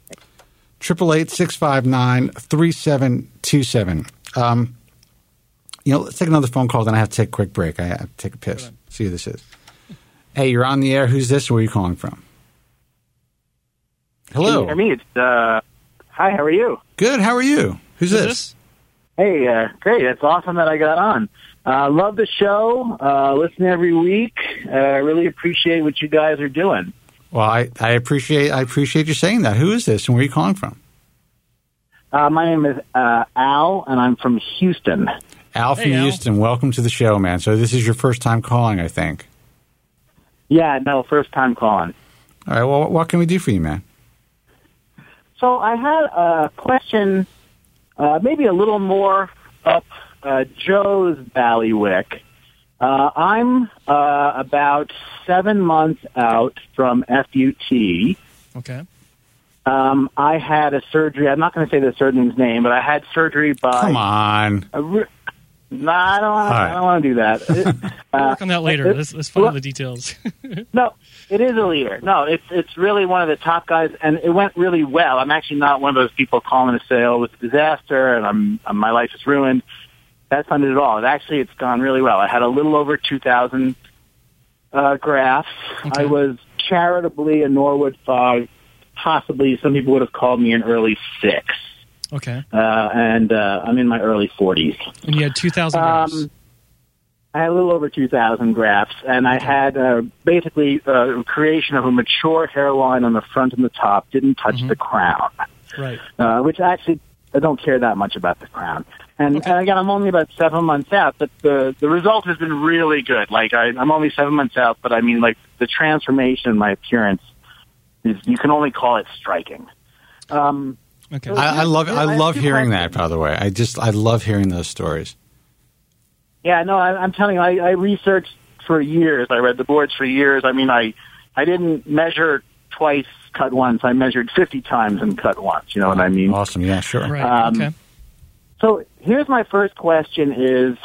888-659-3727. Let's take another phone call, then I have to take a quick break. I have to take a piss. See who this is. Hey, you're on the air. Who's this? Where are you calling from? Hello. Can you hear me? It's, hi, how are you? Good, how are you? Who's this? Hey, great. It's awesome that I got on. Love the show. Listen every week. Really appreciate what you guys are doing. Well, I appreciate you saying that. Who is this, and where are you calling from? My name is Al, and I'm from Houston. Al from Houston. Welcome to the show, man. So this is your first time calling, I think. Yeah, no, first time calling. All right, well, what can we do for you, man? So I had a question, maybe a little more up Joe's ballywick. I'm about 7 months out from FUT. Okay. I had a surgery. I'm not going to say the surgeon's name, but I had surgery by... Come on. No, I don't want to do that. We'll work on that later. Let's follow the details. No, it is a leader. No, it's really one of the top guys, and it went really well. I'm actually not one of those people calling to say, "Oh, it was a disaster," and my life is ruined. That's not it at all. It's gone really well. I had a little over 2,000 grafts. Okay. I was charitably a Norwood Fogg. Possibly, some people would have called me an early 6. Okay. And I'm in my early 40s. And you had 2,000 grafts. I had a little over 2,000 grafts, and I had basically creation of a mature hairline on the front and the top, didn't touch the crown. Right. Which actually, I don't care that much about the crown. And again, I'm only about 7 months out, but the result has been really good. Like, I'm only 7 months out, but I mean, like, the transformation in my appearance is, you can only call it striking. Okay. I love hearing that, by the way. I love hearing those stories. Yeah, no, I'm telling you, I researched for years. I read the boards for years. I mean, I didn't measure twice, cut once. I measured 50 times and cut once. You know what I mean? Awesome. Yeah, sure. Right. Okay. So here's my first question is,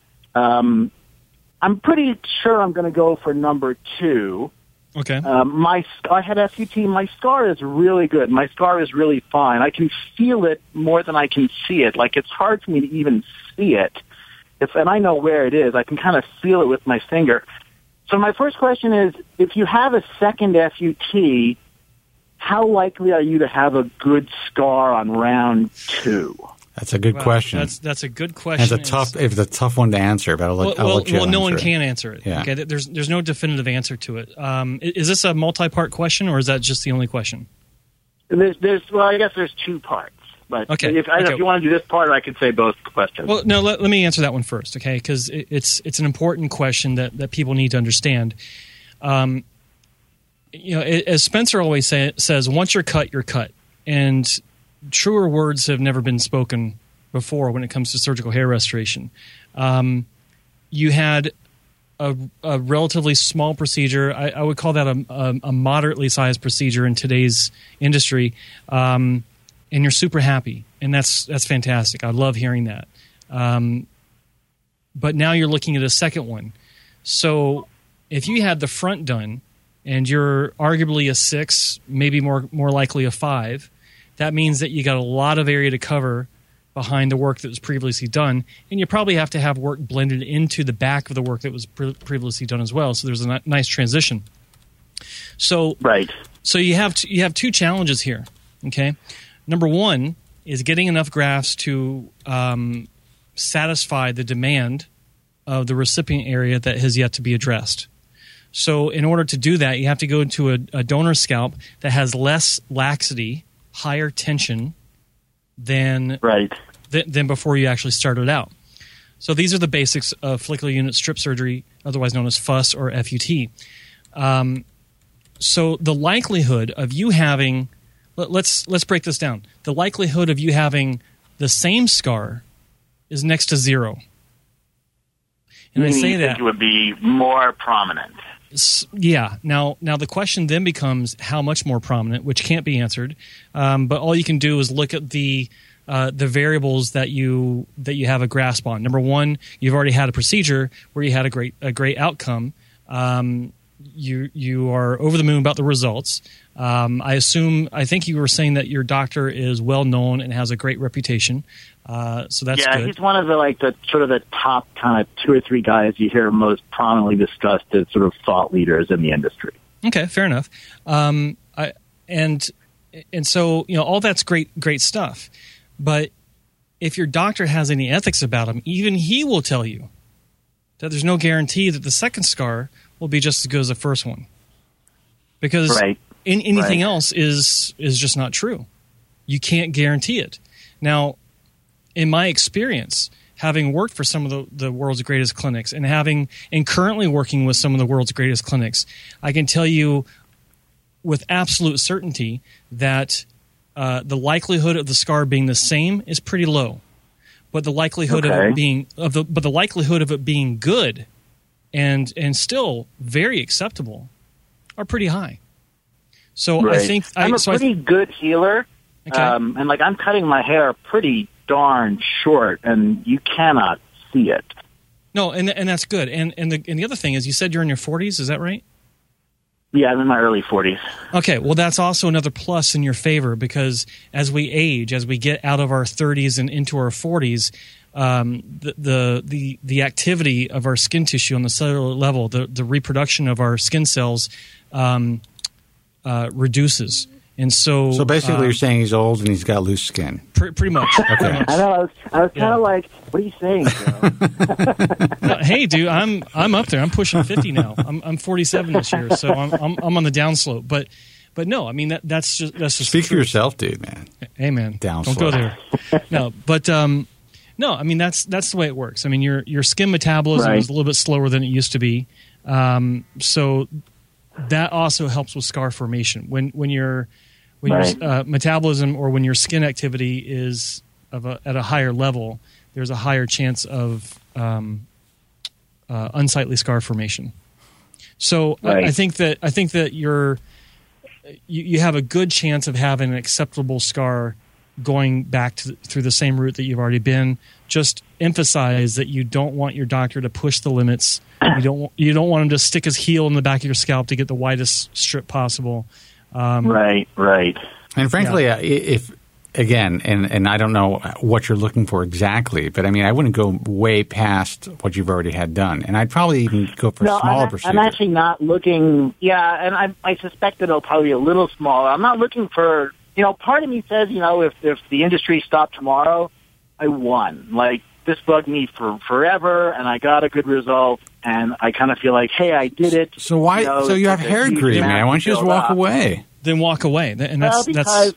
I'm pretty sure I'm going to go for number 2. Okay. I had FUT. My scar is really good. My scar is really fine. I can feel it more than I can see it. Like, it's hard for me to even see it. And I know where it is. I can kind of feel it with my finger. So my first question is, if you have a second FUT, how likely are you to have a good scar on round 2? That's a good question. That's a good question. It's a tough one to answer, but I'll let you answer. No one can answer it. Yeah. Okay, there's no definitive answer to it. Is this a multi-part question, or is that just the only question? Well, I guess there's 2 parts. But okay. If you want to do this part, I could say both questions. Well, no, let me answer that one first, okay? Because it's an important question that people need to understand. As Spencer always says, once you're cut. And truer words have never been spoken before when it comes to surgical hair restoration. You had a relatively small procedure. I would call that a moderately sized procedure in today's industry. And you're super happy, and that's fantastic. I love hearing that. But now you're looking at a second one. So if you had the front done, and you're arguably a 6, maybe more likely a 5, that means that you got a lot of area to cover behind the work that was previously done, and you probably have to have work blended into the back of the work that was previously done as well. So there's a nice transition. So right. So you have 2 challenges here. Okay. Number one is getting enough grafts to satisfy the demand of the recipient area that has yet to be addressed. So in order to do that, you have to go into a donor scalp that has less laxity, higher tension than before you actually started out. So these are the basics of follicular unit strip surgery, otherwise known as FUS or FUT. So the likelihood of you having let's break this down. The likelihood of you having the same scar is next to zero. And I say that it would be more prominent. Yeah. Now the question then becomes how much more prominent, which can't be answered. But all you can do is look at the variables that you have a grasp on. Number one, you've already had a procedure where you had a great outcome. You are over the moon about the results. I think you were saying that your doctor is well known and has a great reputation. So that's good. He's one of the top kind of 2 or 3 guys you hear most prominently discussed as sort of thought leaders in the industry. Okay, fair enough. And so all that's great stuff. But if your doctor has any ethics about him, even he will tell you that there's no guarantee that the second scar will be just as good as the first one, because anything else is just not true. You can't guarantee it. Now, in my experience, having worked for some of the world's greatest clinics and currently working with some of the world's greatest clinics, I can tell you with absolute certainty that the likelihood of the scar being the same is pretty low, but the likelihood of it being good and still very acceptable are pretty high. So I think I'm a pretty good healer, and I'm cutting my hair pretty darn short, and you cannot see it. No, and that's good. And the other thing is, you said you're in your 40s. Is that right? Yeah, I'm in my early 40s. Okay, well, that's also another plus in your favor, because as we age, as we get out of our 30s and into our 40s, the activity of our skin tissue on the cellular level, the reproduction of our skin cells reduces. And so basically, you're saying he's old and he's got loose skin. Pretty much. Okay. I know. I was kind of like, "What are you saying, Joe?" Hey, dude, I'm up there. I'm pushing 50 now. I'm 47 this year, so I'm on the downslope. But no, I mean that's just speak for yourself, dude, man. Hey, man, downslope. Don't go there. No, but no, I mean that's the way it works. I mean your skin metabolism is a little bit slower than it used to be, so that also helps with scar formation. When your metabolism or when your skin activity is at a higher level, there's a higher chance of unsightly scar formation. So I think that you have a good chance of having an acceptable scar going back through the same route that you've already been. Just emphasize that you don't want your doctor to push the limits. You don't want him to stick his heel in the back of your scalp to get the widest strip possible. Right. And frankly, if again, and I don't know what you're looking for exactly, but I mean, I wouldn't go way past what you've already had done, and I'd probably even go for a smaller procedure. I'm actually not looking. Yeah, and I suspect that it'll probably be a little smaller. I'm not looking for. Part of me says, if the industry stopped tomorrow, I won. Like, this bugged me for forever, and I got a good result, and I kind of feel like, hey, I did it. So why? So you have hair grease, man. Why don't you just walk away? Then walk away. And because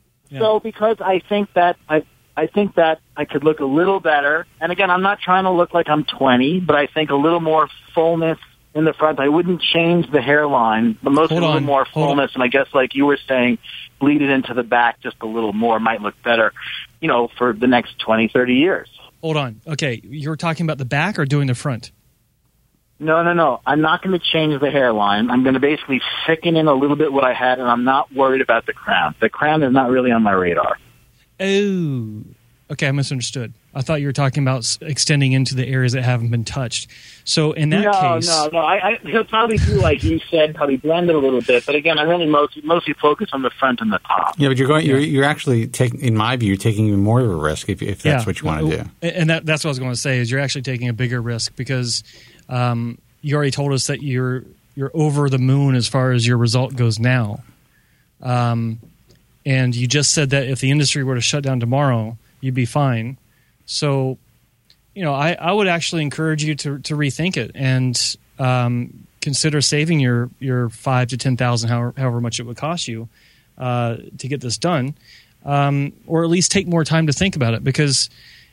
I think that I think that I could look a little better. And again, I'm not trying to look like I'm 20, but I think a little more fullness in the front. I wouldn't change the hairline, but mostly a little more fullness. And I guess, like you were saying, bleed it into the back just a little more might look better, for the next 20, 30 years. Hold on. Okay, you were talking about the back or doing the front? No. I'm not going to change the hairline. I'm going to basically thicken in a little bit what I had, and I'm not worried about the crown. The crown is not really on my radar. Oh, okay, I misunderstood. I thought you were talking about extending into the areas that haven't been touched. So in that case... No. He'll probably do like you said, probably blend it a little bit. But again, I really mostly focus on the front and the top. Yeah, but you're actually taking, in my view, you're taking even more of a risk if that's what you want to do. And that's what I was going to say, is you're actually taking a bigger risk because you already told us that you're over the moon as far as your result goes now. and you just said that if the industry were to shut down tomorrow, you'd be fine. So, I would actually encourage you to rethink it and consider saving your $5,000 to $10,000, however much it would cost you to get this done, or at least take more time to think about it. Because,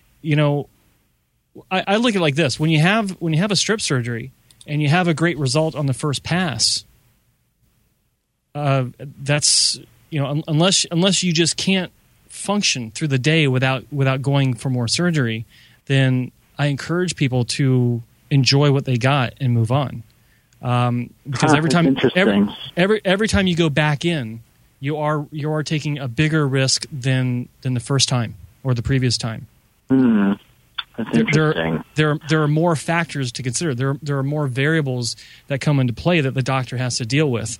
I look at it like this: when you have a strip surgery and you have a great result on the first pass, that's unless you just can't function through the day without going for more surgery, then I encourage people to enjoy what they got and move on. Because every time you go back in, you are taking a bigger risk than the first time or the previous time. That's interesting. There are more factors to consider. There are more variables that come into play that the doctor has to deal with.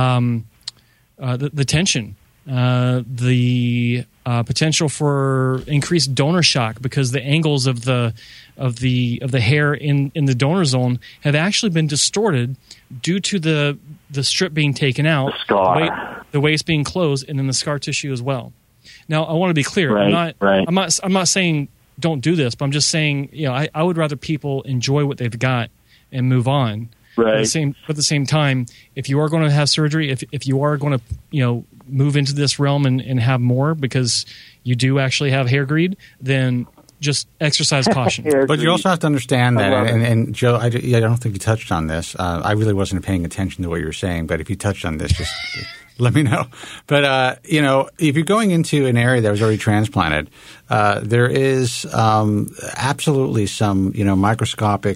The tension, the potential for increased donor shock because the angles of the hair in the donor zone have actually been distorted due to the strip being taken out, the scar, the waist being closed, and then the scar tissue as well. Now, I want to be clear. Right, I'm not saying don't do this, but I'm just saying, I would rather people enjoy what they've got and move on. Right. But at the same time, if you are going to have surgery, if you are going to move into this realm and have more because you do actually have hair greed, then just exercise caution. But you also have to understand that, and Joe, I don't think you touched on this. I really wasn't paying attention to what you were saying, but if you touched on this, just let me know. But, if you're going into an area that was already transplanted, there is absolutely some, microscopic,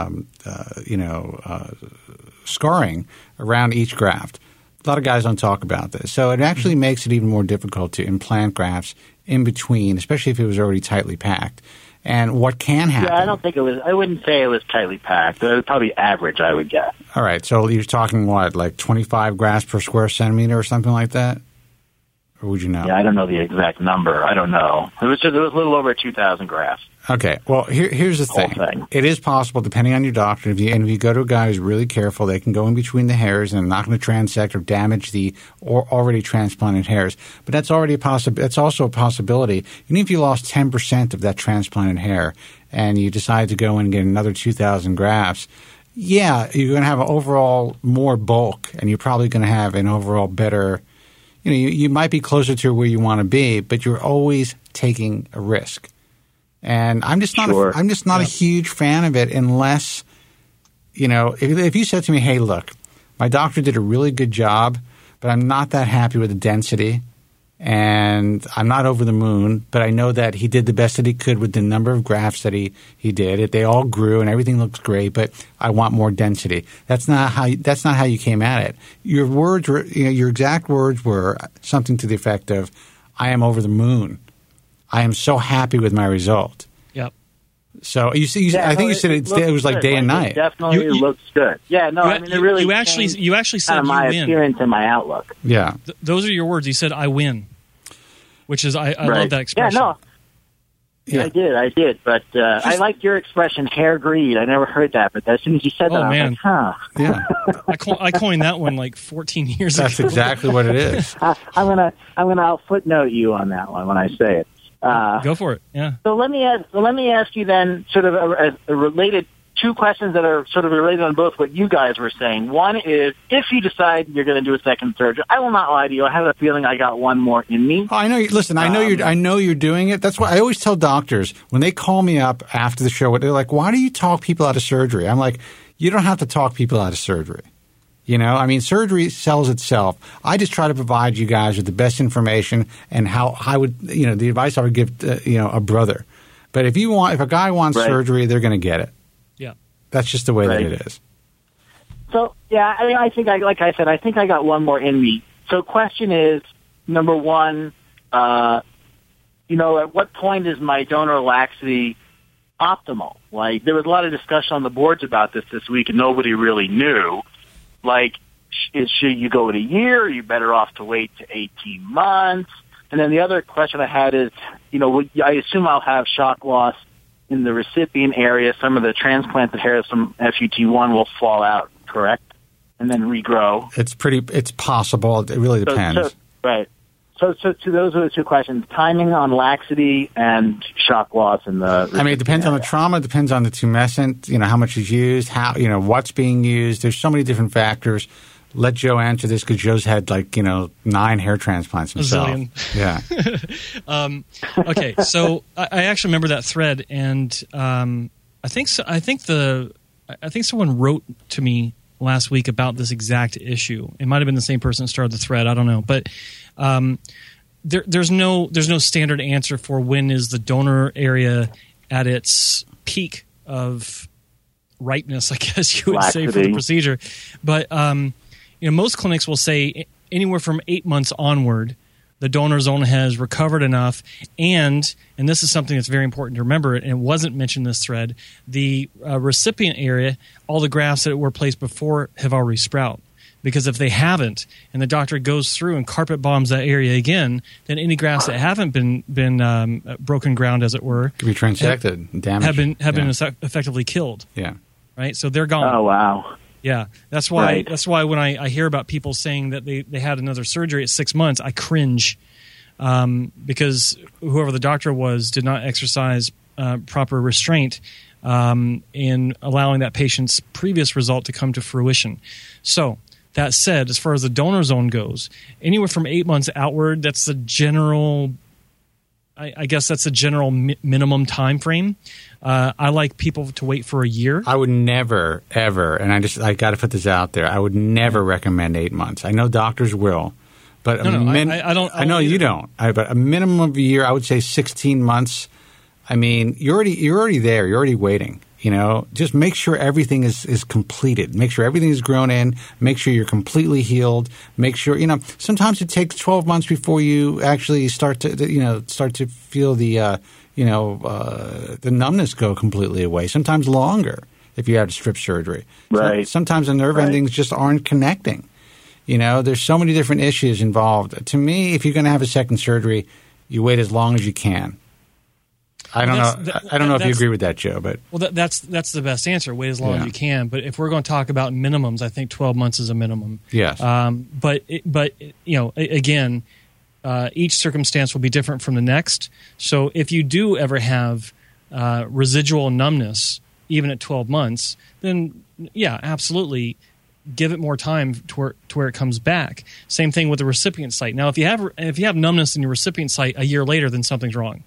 scarring around each graft. A lot of guys don't talk about this. So it actually makes it even more difficult to implant grafts in between, especially if it was already tightly packed. And what can happen? Yeah, I wouldn't say it was tightly packed. It was probably average, I would guess. All right. So you're talking what, like 25 grafts per square centimeter or something like that? Or would you know? Yeah, I don't know the exact number. I don't know. It was a little over 2,000 grafts. Okay. Well, here's the thing. It is possible, depending on your doctor, if you go to a guy who's really careful, they can go in between the hairs and not going to transect or damage the already transplanted hairs. But that's already that's also a possibility. Even if you lost 10% of that transplanted hair and you decide to go in and get another 2,000 grafts, yeah, you're going to have overall more bulk, and you're probably going to have an overall better. You might be closer to where you want to be, but you're always taking a risk. And I'm just not a huge fan of it unless, if you said to me, hey, look, my doctor did a really good job, but I'm not that happy with the density, and I'm not over the moon, but I know that he did the best that he could with the number of grafts that he did. They all grew and everything looks great, but I want more density. That's not how you came at it. Your words were, your exact words were something to the effect of, I am over the moon. I am so happy with my result. Yep. So I think you said it was like day and night. It definitely looks good. Yeah, no, it really you actually said kind of my you win. appearance and my outlook. Yeah. Those are your words. You said I win, which is I love that expression. Yeah, no. Yeah. I did. But I like your expression, hair greed. I never heard that, but as soon as you said that, I was like, huh. Yeah. I coined that one like 14 years ago. That's exactly what it is. I'm gonna footnote you on that one when I say it. Go for it. Yeah. So let me ask you then sort of a related two questions that are sort of related on both what you guys were saying. One is, if you decide you're going to do a second surgery, I will not lie to you. I have a feeling I got one more in me. Oh, I know. Listen, I know you're doing it. That's why I always tell doctors when they call me up after the show, they're like, "Why do you talk people out of surgery?" I'm like, "You don't have to talk people out of surgery." Surgery sells itself. I just try to provide you guys with the best information and how I would, the advice I would give, a brother. But if a guy wants surgery, they're going to get it. Yeah. That's just the way that it is. So, yeah, I think I think I got one more in me. So question is, number one, at what point is my donor laxity optimal? Like, there was a lot of discussion on the boards about this week, and nobody really knew. Like, should you go at a year? Are you better off to wait to 18 months? And then the other question I had is, I assume I'll have shock loss in the recipient area. Some of the transplanted hairs from FUT1 will fall out, correct? And then regrow. It's possible. It really depends. Right. So those are the two questions: timing on laxity and shock loss in the. I mean, it depends on the trauma. It depends on the tumescent. How much is used. How what's being used. There's so many different factors. Let Joe answer this because Joe's had 9 hair transplants himself. Yeah. Okay, so I actually remember that thread, and I think someone wrote to me last week about this exact issue. It might have been the same person that started the thread. I don't know, but there's no standard answer for when is the donor area at its peak of ripeness, I guess you would say, for the procedure. But most clinics will say anywhere from 8 months onward, the donor zone has recovered enough, and this is something that's very important to remember, and it wasn't mentioned in this thread, the recipient area, all the grafts that were placed before have already sprouted. Because if they haven't, and the doctor goes through and carpet bombs that area again, then any grafts that haven't been broken ground, as it were, could be transected and damaged. Have been effectively killed. Yeah. Right? So they're gone. Oh, wow. Yeah, that's why. Right. That's why when I hear about people saying that they had another surgery at 6 months, I cringe, because whoever the doctor was did not exercise proper restraint in allowing that patient's previous result to come to fruition. So that said, as far as the donor zone goes, anywhere from 8 months outward, that's the general. I guess that's a general minimum time frame. I like people to wait for a year. I would never, ever, and I got to put this out there, I would never recommend 8 months. I know doctors will, but I don't. I know you don't. But a minimum of a year, I would say 16 months. I mean, you're already there. You're already waiting. Just make sure everything is completed. Make sure everything is grown in. Make sure you're completely healed. Make sure, sometimes it takes 12 months before you actually start to feel the numbness go completely away. Sometimes longer if you had strip surgery. Right. Sometimes the nerve endings just aren't connecting. There's so many different issues involved. To me, if you're going to have a second surgery, you wait as long as you can. I don't know if you agree with that, Joe, but that's the best answer. Wait as long as you can. But if we're going to talk about minimums, I think 12 months is a minimum. Yes. But again, each circumstance will be different from the next. So if you do ever have residual numbness, even at 12 months, then absolutely give it more time to where it comes back. Same thing with the recipient site. Now, if you have numbness in your recipient site a year later, then something's wrong.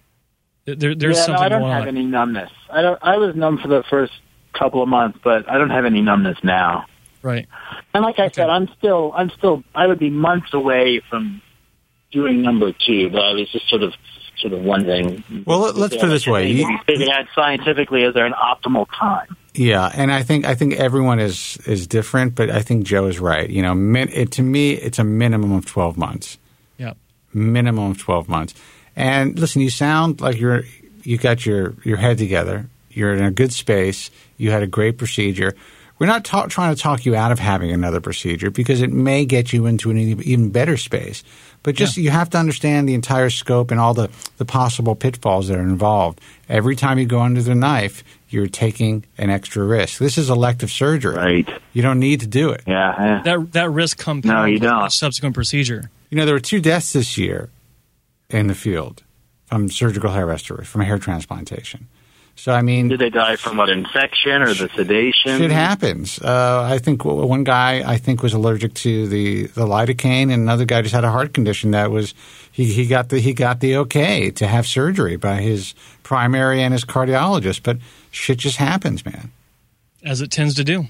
There's something I don't going have on. any numbness. I was numb for the first couple of months, but I don't have any numbness now. Right. And like I said, I'm still. I would be months away from doing number 2, but I was just sort of wondering. Well, let's put it this way: figuring out scientifically, is there an optimal time? Yeah, and I think everyone is different, but I think Joe is right. To me, it's a minimum of 12 months. Yeah. Minimum of 12 months. And listen, you sound like you got your head together. You're in a good space. You had a great procedure. We're not trying to talk you out of having another procedure because it may get you into an even better space. But just you have to understand the entire scope and all the possible pitfalls that are involved. Every time you go under the knife, you're taking an extra risk. This is elective surgery. Right. You don't need to do it. Yeah. That risk compounds no, you don't. with each subsequent procedure. There were 2 deaths this year in the field from surgical hair restoration, from hair transplantation. So, I mean... Did they die from infection or the sedation? Shit happens. I think one guy, was allergic to the lidocaine, and another guy just had a heart condition that was... He got the okay to have surgery by his primary and his cardiologist, but shit just happens, man. As it tends to do.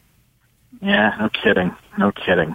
Yeah, no kidding.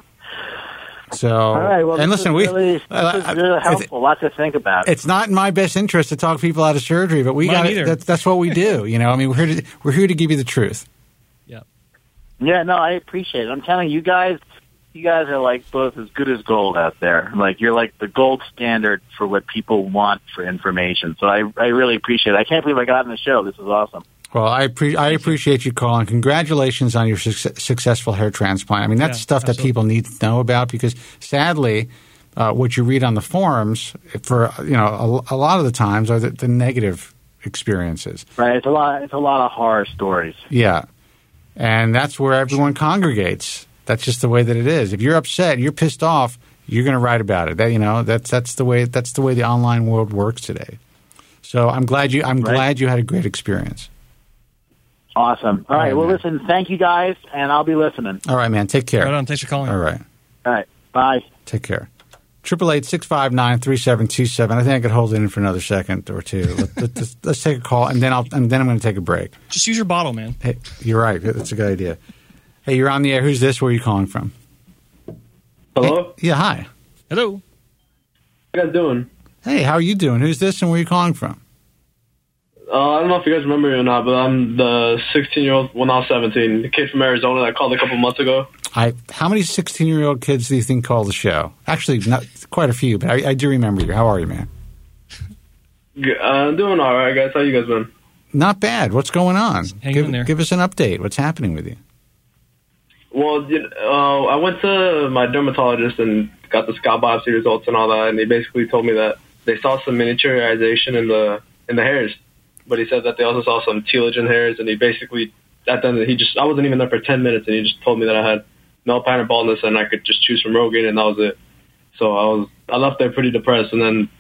So, all right, well, and listen, this is really helpful. Lots to think about. It's not in my best interest to talk people out of surgery, but we got that's what we do. I mean, we're here to give you the truth. Yeah. Yeah. No, I appreciate it. I'm telling you guys are like both as good as gold out there. Like you're like the gold standard for what people want for information. So I really appreciate it. I can't believe I got on the show. This is awesome. Well, I appreciate you calling. Congratulations on your successful hair transplant. I mean, that's stuff that people need to know about because, sadly, what you read on the forums for a lot of the times are the negative experiences. Right. It's a lot of horror stories. Yeah, and that's where everyone congregates. That's just the way that it is. If you're upset, you're pissed off, you're going to write about it. That's the way the online world works today. So I'm glad you had a great experience. Awesome. All right. Well, listen, thank you guys, and I'll be listening. All right, man. Take care. Right on. Thanks for calling. All right. All right. Bye. Take care. 888-659-3727. I think I could hold it in for another second or two. Let's take a call, and then I'm going to take a break. Just use your bottle, man. Hey, you're right. That's a good idea. Hey, you're on the air. Who's this? Where are you calling from? Hello? Hey, yeah, hi. Hello. How you guys doing? Hey, how are you doing? Who's this, and where are you calling from? I don't know if you guys remember me or not, but I'm the 16-year-old, well, now 17, the kid from Arizona that called a couple months ago. How many 16-year-old kids do you think call the show? Actually, not quite a few, but I do remember you. How are you, man? I'm doing all right, guys. How you guys been? Not bad. What's going on? Hang in there. Give us an update. What's happening with you? Well, I went to my dermatologist and got the scalp biopsy results and all that, and he basically told me that they saw some miniaturization in the hairs, but he said that they also saw some telogen hairs, and he basically, at the end, I wasn't even there for 10 minutes, and he just told me that I had male pattern baldness and I could just choose from Rogaine, and that was it. So I left there pretty depressed, and then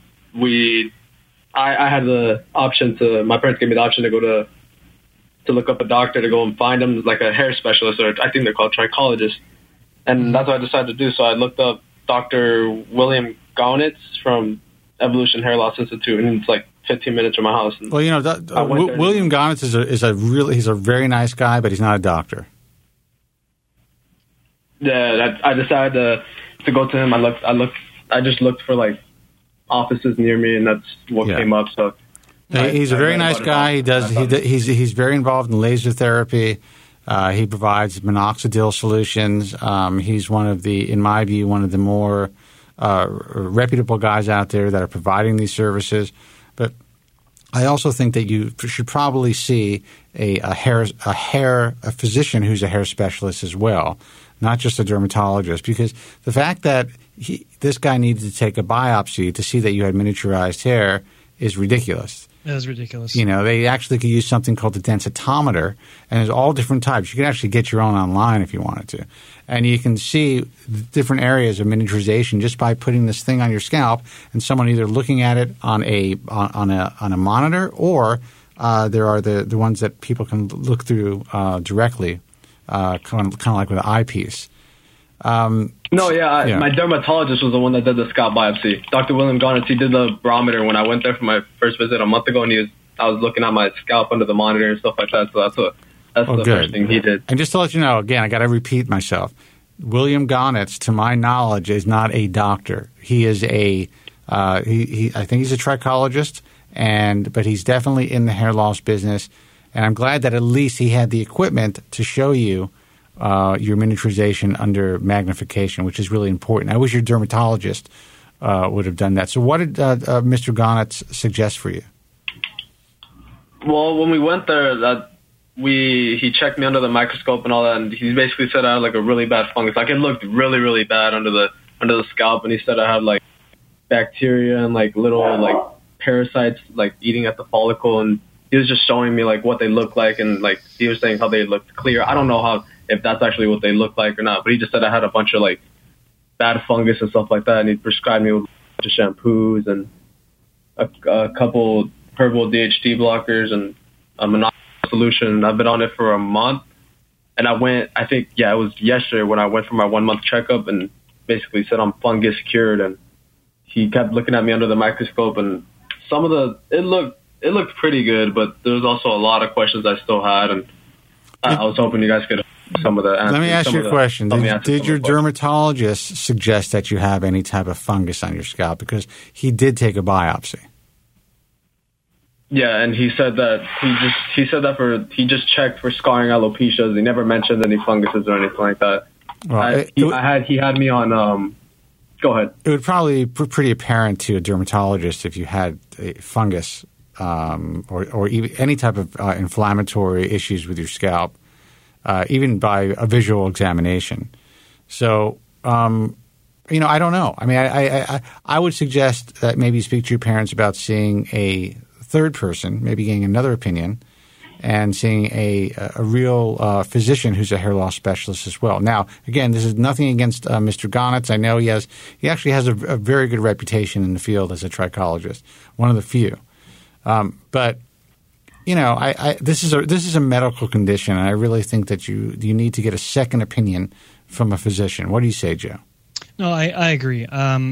I had the option my parents gave me the option to go to look up a doctor to go and find him, like a hair specialist, or I think they're called trichologists. And that's what I decided to do. So I looked up Dr. William Gaunitz from Evolution Hair Loss Institute, and it's like 15 minutes from my house. And well, William Gaunitz he's a very nice guy, but he's not a doctor. Yeah, I decided to go to him. I just looked for like offices near me, and that's what came up. So he's a very nice guy. He's very involved in laser therapy. He provides minoxidil solutions. He's in my view, one of the more reputable guys out there that are providing these services. But I also think that you should probably see a physician who's a hair specialist as well, not just a dermatologist, because the fact that this guy needed to take a biopsy to see that you had miniaturized hair is ridiculous. That is ridiculous. They actually could use something called the densitometer, and there's all different types. You can actually get your own online if you wanted to. And you can see different areas of miniaturization just by putting this thing on your scalp and someone either looking at it on a monitor, or there are the ones that people can look through directly, kind of like with an eyepiece. My dermatologist was the one that did the scalp biopsy. Dr. William Gaunitz, he did the barometer when I went there for my first visit a month ago, and I was looking at my scalp under the monitor and stuff like that. So that's the first thing he did. And just to let you know, again, I got to repeat myself. William Gaunitz, to my knowledge, is not a doctor. He is I think he's a trichologist, but he's definitely in the hair loss business. And I'm glad that at least he had the equipment to show you your miniaturization under magnification, which is really important. I wish your dermatologist would have done that. So what did Mr. Gaunitz suggest for you? Well, when we went there, he checked me under the microscope and all that, and he basically said I had like a really bad fungus. Like it looked really, really bad under the scalp, and he said I had like bacteria and like little like parasites like eating at the follicle, and he was just showing me like what they look like, and like he was saying how they looked clear. I don't know if that's actually what they look like or not, but he just said I had a bunch of like bad fungus and stuff like that, and he prescribed me with a bunch of shampoos and a couple herbal DHT blockers and a minoxidil solution. I've been on it for a month, and it was yesterday when I went for my 1 month checkup, and basically said I'm fungus cured, and he kept looking at me under the microscope, and it looked pretty good, but there was also a lot of questions I still had, and I was hoping you guys could some of the answers. Let me ask you a question. Did your dermatologist suggest that you have any type of fungus on your scalp? Because he did take a biopsy. Yeah, and he said that he just checked for scarring alopecias. He never mentioned any funguses or anything like that. Well, he had me on. Go ahead. It would probably be pretty apparent to a dermatologist if you had a fungus or even any type of inflammatory issues with your scalp, even by a visual examination. So, I don't know. I mean, I would suggest that maybe speak to your parents about seeing a third person, maybe getting another opinion, and seeing a real physician who's a hair loss specialist as well. Now, again, this is nothing against Mr. Gonitz. I know he actually has a very good reputation in the field as a trichologist, one of the few. But this is a medical condition, and I really think that you need to get a second opinion from a physician. What do you say, Joe? No, I agree.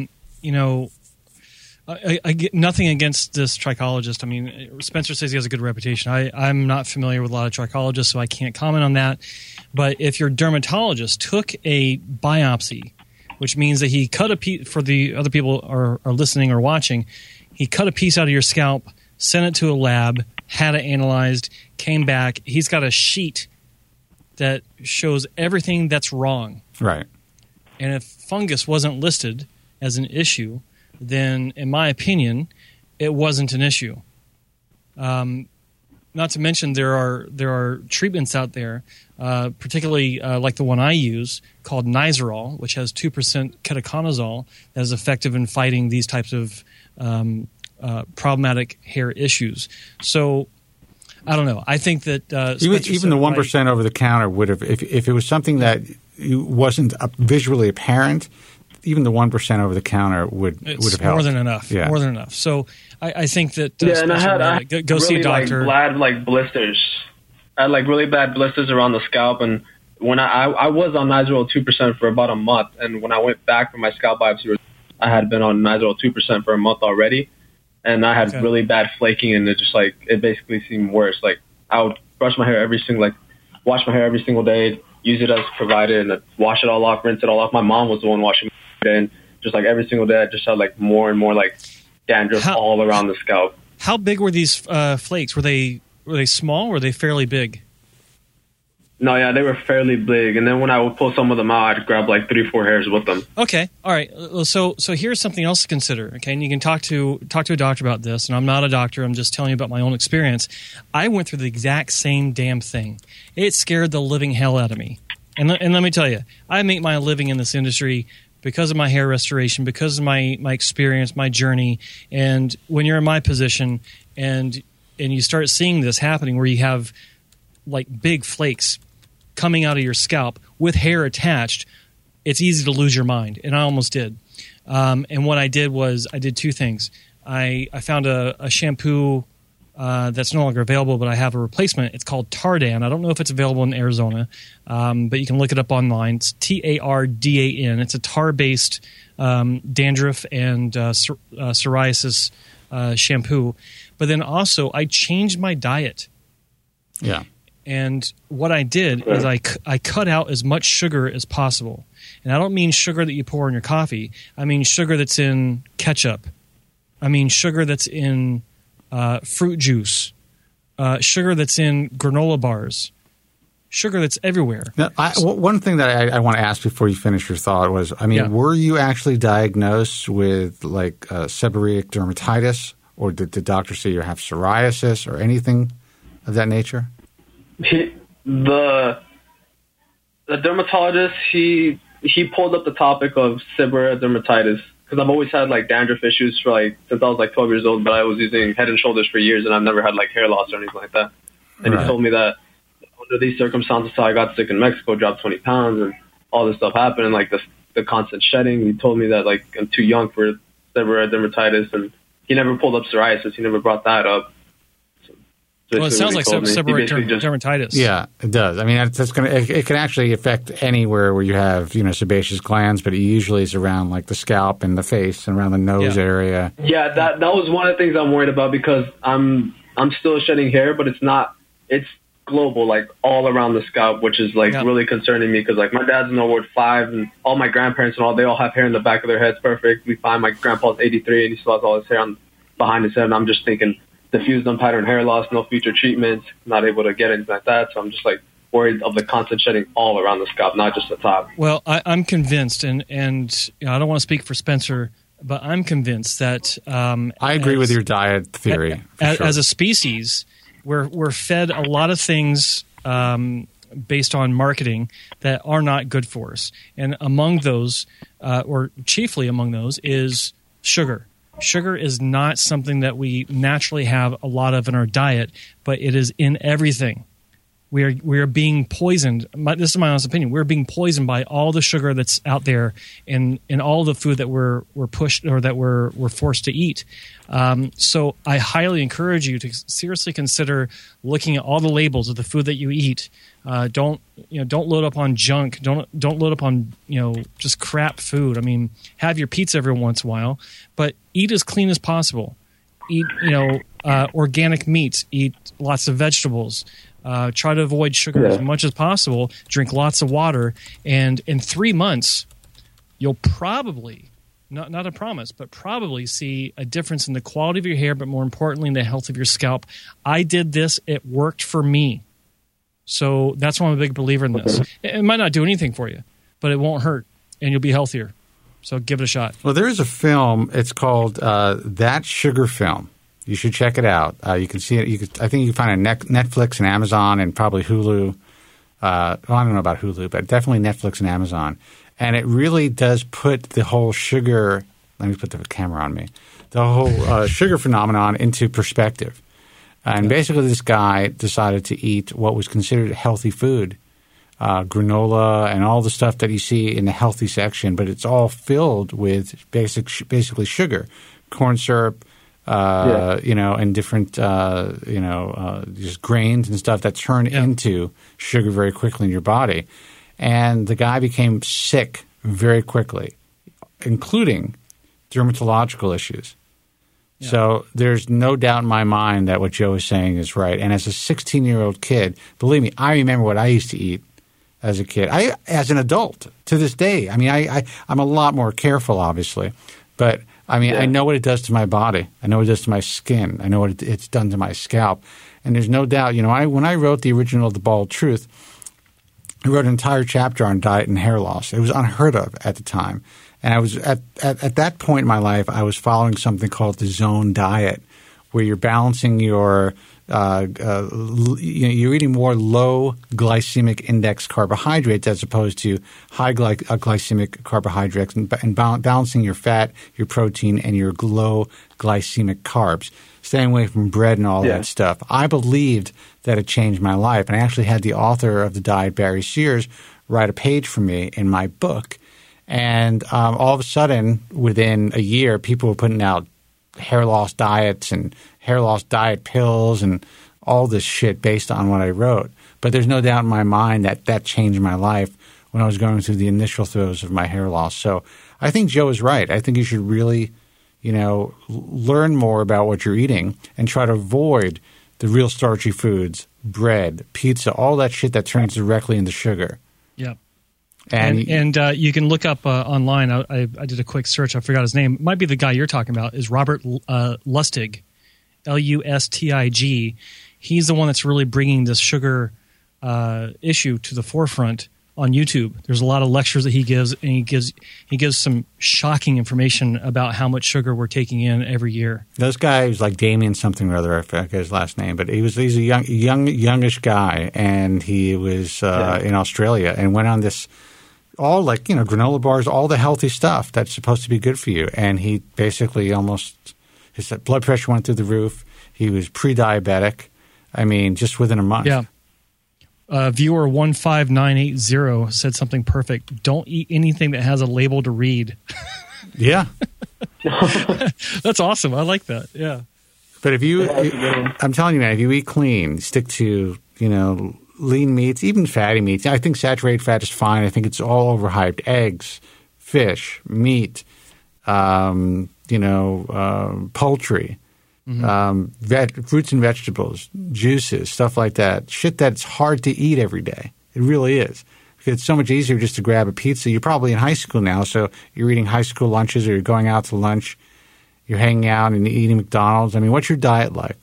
I get nothing against this trichologist. I mean, Spencer says he has a good reputation. I'm not familiar with a lot of trichologists, so I can't comment on that. But if your dermatologist took a biopsy, which means that he cut a piece, for the other people are listening or watching, he cut a piece out of your scalp, sent it to a lab, had it analyzed, came back. He's got a sheet that shows everything that's wrong. Right. And if fungus wasn't listed as an issue, then, in my opinion, it wasn't an issue. Not to mention there are treatments out there, particularly like the one I use, called Nizoral, which has 2% ketoconazole that is effective in fighting these types of problematic hair issues. So, I don't know. I think that even the 1% over the counter would have, if it was something that wasn't visually apparent, even the 1% over the counter would have helped. More than enough. Yeah. More than enough. So I think that and I had go really, see a doctor. Bad blisters. I had really bad blisters around the scalp, and when I was on Nizoral 2% for about a month, and when I went back for my scalp biopsy, I had been on Nizoral 2% for a month already, and I had really bad flaking, and it basically seemed worse. I would brush my hair wash my hair every single day, use it as provided, and wash it all off, rinse it all off. My mom was the one washing my hair, and just every single day, I just had more and more dandruff all around the scalp. How big were these flakes? Were they small? Or were they fairly big? No, yeah, they were fairly big. And then when I would pull some of them out, I'd grab 3-4 hairs with them. Okay, all right. So here's something else to consider. Okay, and you can talk to a doctor about this. And I'm not a doctor. I'm just telling you about my own experience. I went through the exact same damn thing. It scared the living hell out of me. And let me tell you, I make my living in this industry because of my hair restoration, because of my experience, my journey. And when you're in my position and you start seeing this happening where you have big flakes coming out of your scalp with hair attached, it's easy to lose your mind. And I almost did. And what I did was I did two things. I found a shampoo that's no longer available, but I have a replacement. It's called Tardan. I don't know if it's available in Arizona, but you can look it up online. It's Tardan. It's a tar-based dandruff and psoriasis shampoo. But then also I changed my diet. Yeah. And what I did is I cut out as much sugar as possible. And I don't mean sugar that you pour in your coffee. I mean sugar that's in ketchup. I mean sugar that's in fruit juice, sugar that's in granola bars, sugar that's everywhere. Now, one thing that I want to ask before you finish your thought was, were you actually diagnosed with seborrheic dermatitis, or did the doctor say you have psoriasis or anything of that nature? The dermatologist, he pulled up the topic of seborrheic dermatitis. Because I've always had dandruff issues since I was 12 years old, but I was using Head and Shoulders for years, and I've never had hair loss or anything like that. And He told me that under these circumstances, how I got sick in Mexico, dropped 20 pounds, and all this stuff happened, and the constant shedding. He told me that I'm too young for seborrheic dermatitis, and he never pulled up psoriasis. He never brought that up. Well, it sounds like seborrheic dermatitis. Yeah, it does. I mean, it can actually affect anywhere where you have sebaceous glands, but it usually is around the scalp and the face and around the nose area. Yeah, that was one of the things I'm worried about because I'm still shedding hair, but it's global, all around the scalp, which is really concerning me because my dad's in World War 5 and all my grandparents and all, they all have hair in the back of their heads perfectly fine. My grandpa's 83 and he still has all his hair behind his head, and I'm just thinking, diffused unpatterned hair loss, no future treatments, not able to get anything like that. So I'm just worried of the constant shedding all around the scalp, not just the top. Well, I'm convinced, and I don't want to speak for Spencer, but I'm convinced that I agree with your diet theory. As a species, we're fed a lot of things based on marketing that are not good for us, and among those, or chiefly among those, is sugar. Sugar is not something that we naturally have a lot of in our diet, but it is in everything. We are being poisoned. This is my honest opinion. We're being poisoned by all the sugar that's out there in all the food that we're pushed or that we're forced to eat. So I highly encourage you to seriously consider looking at all the labels of the food that you eat. Don't load up on junk. Don't load up on just crap food. I mean, have your pizza every once in a while, but eat as clean as possible. Eat organic meats. Eat lots of vegetables. Try to avoid sugar as much as possible. Drink lots of water, and in 3 months, you'll probably, not a promise, but probably see a difference in the quality of your hair, but more importantly, in the health of your scalp. I did this; it worked for me, so that's why I'm a big believer in this. It might not do anything for you, but it won't hurt, and you'll be healthier. So give it a shot. Well, there is a film. It's called That Sugar Film. You should check it out. You can see it. I think you can find it on Netflix and Amazon and probably Hulu. I don't know about Hulu, but definitely Netflix and Amazon. And it really does put the whole sugar – let me put the camera on me – the whole sugar phenomenon into perspective. And basically this guy decided to eat what was considered healthy food, granola and all the stuff that you see in the healthy section, but it's all filled with basically sugar, corn syrup, and different, just grains and stuff that turn into sugar very quickly in your body. And the guy became sick very quickly, including dermatological issues. Yeah. So there's no doubt in my mind that what Joe is saying is right. And as a 16-year-old kid, believe me, I remember what I used to eat as a kid. As an adult, to this day, I mean, I'm a lot more careful, obviously, but – I know what it does to my body. I know what it does to my skin. I know what it's done to my scalp. And there's no doubt, when I wrote the original The Bald Truth, I wrote an entire chapter on diet and hair loss. It was unheard of at the time. And I was at that point in my life, I was following something called the Zone Diet, where you're balancing your you're eating more low glycemic index carbohydrates as opposed to high glycemic carbohydrates and balancing your fat, your protein, and your low glycemic carbs, staying away from bread and all that stuff. I believed that it changed my life. And I actually had the author of the diet, Barry Sears, write a page for me in my book. And all of a sudden, within a year, people were putting out hair loss diets and hair loss diet pills and all this shit based on what I wrote. But there's no doubt in my mind that changed my life when I was going through the initial throes of my hair loss. So I think Joe is right. I think you should really, learn more about what you're eating and try to avoid the real starchy foods, bread, pizza, all that shit that turns directly into sugar. Yeah. And you can look up online. I did a quick search. I forgot his name. It might be the guy you're talking about. Is Robert Lustig, Lustig. He's the one that's really bringing this sugar issue to the forefront on YouTube. There's a lot of lectures that he gives, and he gives some shocking information about how much sugar we're taking in every year. This guy was like Damien something or other. I forget his last name, but he's a youngish guy, and he was in Australia and went on this. All granola bars, all the healthy stuff that's supposed to be good for you. And he basically his blood pressure went through the roof. He was pre-diabetic. I mean, just within a month. Yeah. Viewer 15980 said something perfect. Don't eat anything that has a label to read. Yeah. That's awesome. I like that. Yeah. But I'm telling you, man, if you eat clean, stick to, lean meats, even fatty meats. I think saturated fat is fine. I think it's all overhyped. Eggs, fish, meat, poultry, fruits and vegetables, juices, stuff like that. Shit that's hard to eat every day. It really is. Because it's so much easier just to grab a pizza. You're probably in high school now, so you're eating high school lunches or you're going out to lunch. You're hanging out and eating McDonald's. I mean, what's your diet like?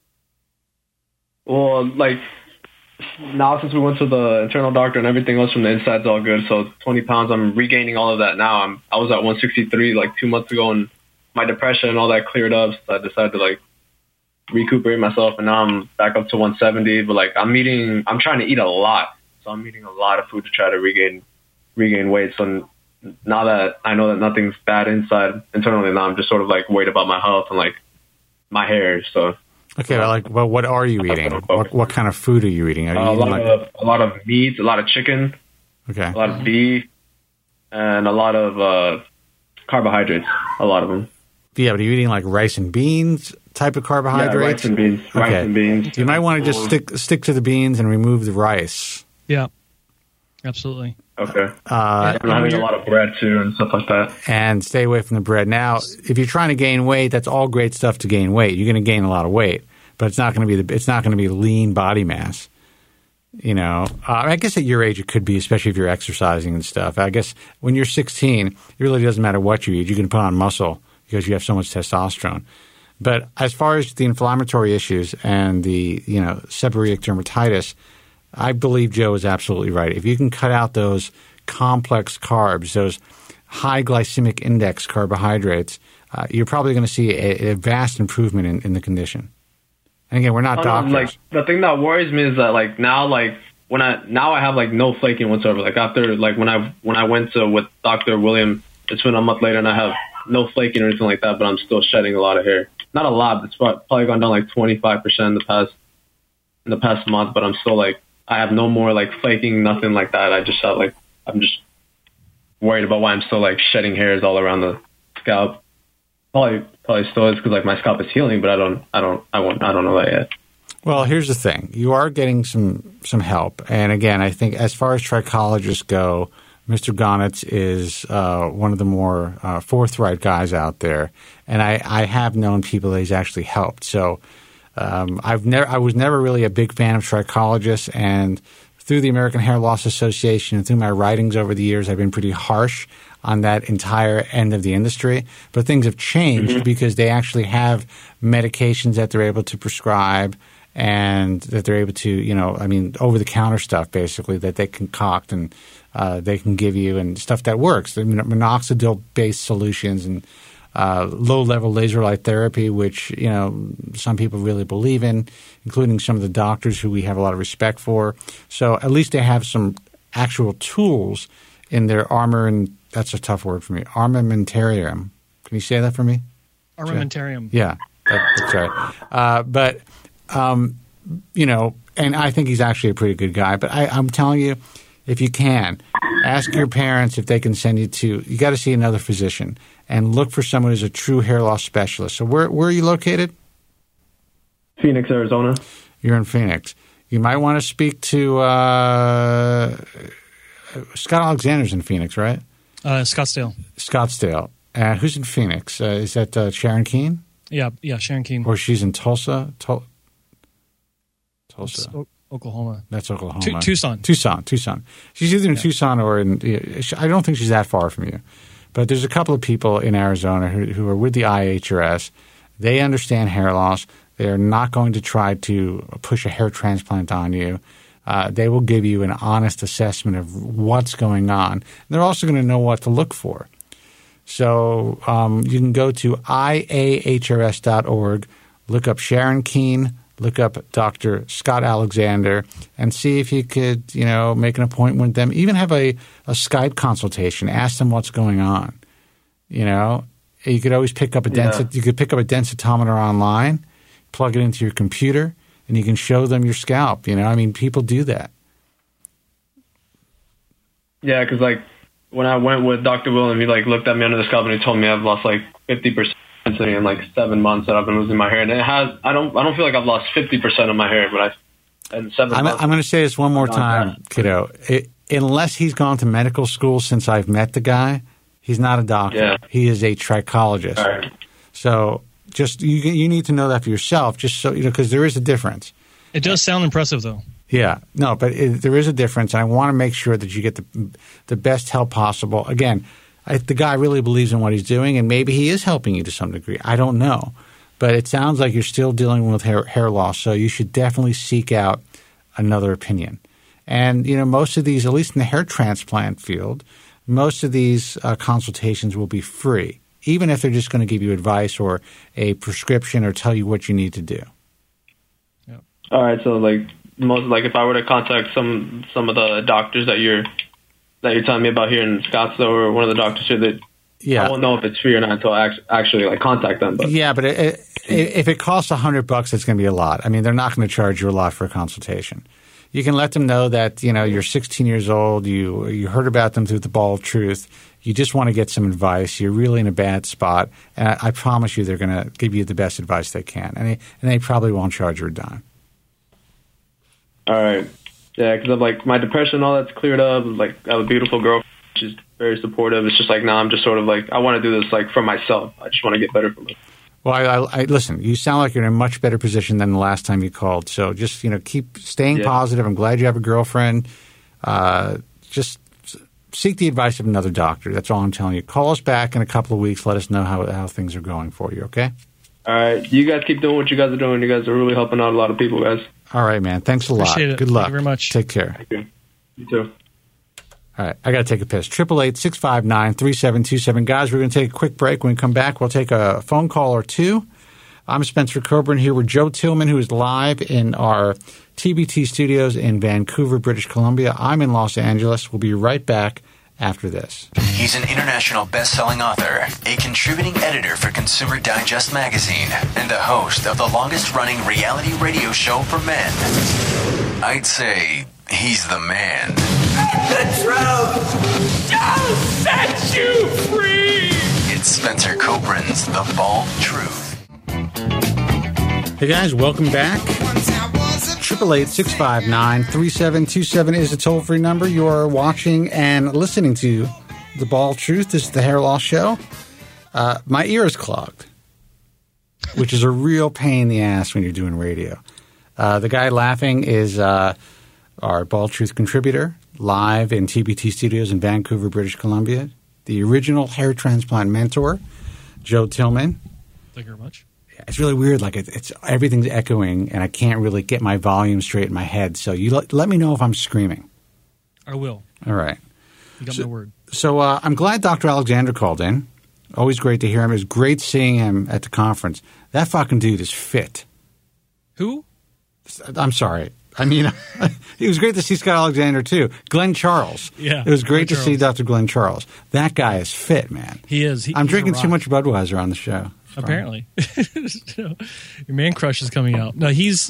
Well, now since we went to the internal doctor and everything else from the inside's all good, so 20 pounds, I'm regaining all of that now. I was at 163 2 months ago, and my depression and all that cleared up, so I decided to recuperate myself, and now I'm back up to 170. But I'm trying to eat a lot, so I'm eating a lot of food to try to regain weight. So now that I know that nothing's bad internally, now I'm just sort of like worried about my health and like my hair. So okay, well, what are you eating? What kind of food are you eating? Are you eating a lot of meat, a lot of chicken, okay, a lot of beef, and a lot of carbohydrates. A lot of them. Yeah, but are you eating like rice and beans type of carbohydrates? Yeah, rice and beans. Okay. Rice and beans. You might want to just stick to the beans and remove the rice. Yeah, absolutely. Okay. I'm having a lot of bread too and stuff like that. And stay away from the bread. Now, if you're trying to gain weight, that's all great stuff to gain weight. You're going to gain a lot of weight, but it's not going to be lean body mass. You know, I guess at your age it could be, especially if you're exercising and stuff. I guess when you're 16, it really doesn't matter what you eat. You can put on muscle because you have so much testosterone. But as far as the inflammatory issues and the seborrheic dermatitis, I believe Joe is absolutely right. If you can cut out those complex carbs, those high glycemic index carbohydrates, you're probably going to see a vast improvement in the condition. And again, we're not doctors. Like the thing that worries me is that like now I have like no flaking whatsoever. Like after like when I went with Dr. William, it's been a month later and I have no flaking or anything like that, but I'm still shedding a lot of hair. Not a lot, but it's probably gone down like 25% in the past month, but I'm still like, I have no more like flaking, nothing like that. I just have like, I'm just worried about why I'm still like shedding hairs all around the scalp. Probably still is because like my scalp is healing, but I don't know that yet. Well, here's the thing: you are getting some help, and again, I think as far as trichologists go, Mr. Gonitz is one of the more forthright guys out there, and I have known people that he's actually helped. So I was never really a big fan of trichologists, and through the American Hair Loss Association and through my writings over the years, I've been pretty harsh on that entire end of the industry. But things have changed because they actually have medications that they're able to prescribe and that they're able to, over-the-counter stuff basically that they concoct and they can give you and stuff that works. Minoxidil-based solutions and low-level laser light therapy, which, some people really believe in, including some of the doctors who we have a lot of respect for. So at least they have some actual tools in their that's a tough word for me, armamentarium. Can you say that for me? Armamentarium. Yeah, that's right. And I think he's actually a pretty good guy. But I'm telling you, if you can, ask your parents if they can send you got to see another physician and look for someone who's a true hair loss specialist. So where are you located? Phoenix, Arizona. You're in Phoenix. You might want to speak to Scott Alexander's in Phoenix, right? Scottsdale. Who's in Phoenix? Is that Sharon Keene? Yeah, Sharon Keene. Or she's in Tulsa? Tulsa. Oklahoma. That's Oklahoma. Tucson. She's either in Tucson or I don't think she's that far from you. But there's a couple of people in Arizona who are with the IHRS. They understand hair loss. They're not going to try to push a hair transplant on you. They will give you an honest assessment of what's going on. They're also going to know what to look for. So you can go to iahrs.org, look up Sharon Keene, look up Dr. Scott Alexander, and see if you could, make an appointment with them. Even have a Skype consultation. Ask them what's going on. You could always pick up you could pick up a densitometer online, plug it into your computer, and you can show them your scalp. People do that. Yeah, because when I went with Dr. William, he looked at me under the scalp and he told me I've lost 50% in 7 months that I've been losing my hair. And I don't feel like I've lost 50% of my hair, but in 7 months. I'm going to say this one more time, kiddo. Unless he's gone to medical school since I've met the guy, he's not a doctor. Yeah. He is a trichologist. Right. So just you need to know that for yourself, just so because there is a difference. It does sound impressive, though. Yeah, no, but there is a difference, and I want to make sure that you get the best help possible. Again, the guy really believes in what he's doing, and maybe he is helping you to some degree. I don't know, but it sounds like you're still dealing with hair loss, so you should definitely seek out another opinion. And most of these, at least in the hair transplant field, most of these consultations will be free, even if they're just going to give you advice or a prescription or tell you what you need to do. Yep. All right, so if I were to contact some of the doctors that that you're telling me about here in Scottsdale or one of the doctors here that I won't know if it's free or not until I actually like contact them. But yeah, but if it costs $100, it's going to be a lot. I mean, they're not going to charge you a lot for a consultation. You can let them know that, you know, you're 16 years old, you heard about them through the Bald Truth, you just want to get some advice, you're really in a bad spot, and I promise you they're going to give you the best advice they can, and they probably won't charge you a dime. All right. Yeah, because I'm like, my depression, all that's cleared up. Like, I have a beautiful girlfriend. She's very supportive. It's just like, now I'm just sort of like, I want to do this like for myself. I just want to get better for myself. Well, I listen, you sound like you're in a much better position than the last time you called. So just, you know, keep staying positive. I'm glad you have a girlfriend. Just seek the advice of another doctor. That's all I'm telling you. Call us back in a couple of weeks. Let us know how things are going for you, okay? All right. You guys keep doing what you guys are doing. You guys are really helping out a lot of people, guys. All right, man. Thanks a lot. Appreciate it. Good luck. Thank you very much. Take care. Thank you. You too. All right, I got to take a piss. 888-659-3727. Guys, we're going to take a quick break. When we come back, we'll take a phone call or two. I'm Spencer Coburn here with Joe Tillman, who is live in our TBT studios in Vancouver, British Columbia. I'm in Los Angeles. We'll be right back after this. He's an international best-selling author, a contributing editor for Consumer Digest magazine, and the host of the longest-running reality radio show for men. I'd say he's the man. The truth shall set you free. It's Spencer Coburn's The Bald Truth. Hey guys, welcome back. 888-659-3727 is the toll-free number. You are watching and listening to The Bald Truth. This is the Hair Loss Show. My ear is clogged, which is a real pain in the ass when you're doing radio. The guy laughing is our Bald Truth contributor, live in TBT Studios in Vancouver, British Columbia. The original hair transplant mentor, Joe Tillman. Thank you very much. It's really weird. Like it's everything's echoing, and I can't really get my volume straight in my head. So you let me know if I'm screaming. I will. All right. You got my word. So I'm glad Dr. Alexander called in. Always great to hear him. It was great seeing him at the conference. That fucking dude is fit. Who? I'm sorry. I mean, it was great to see Scott Alexander, too. Glenn Charles. Yeah. It was great to see Dr. Glenn Charles. That guy is fit, man. He is. I'm drinking too much Budweiser on the show. Apparently. Your man crush is coming out. No, he's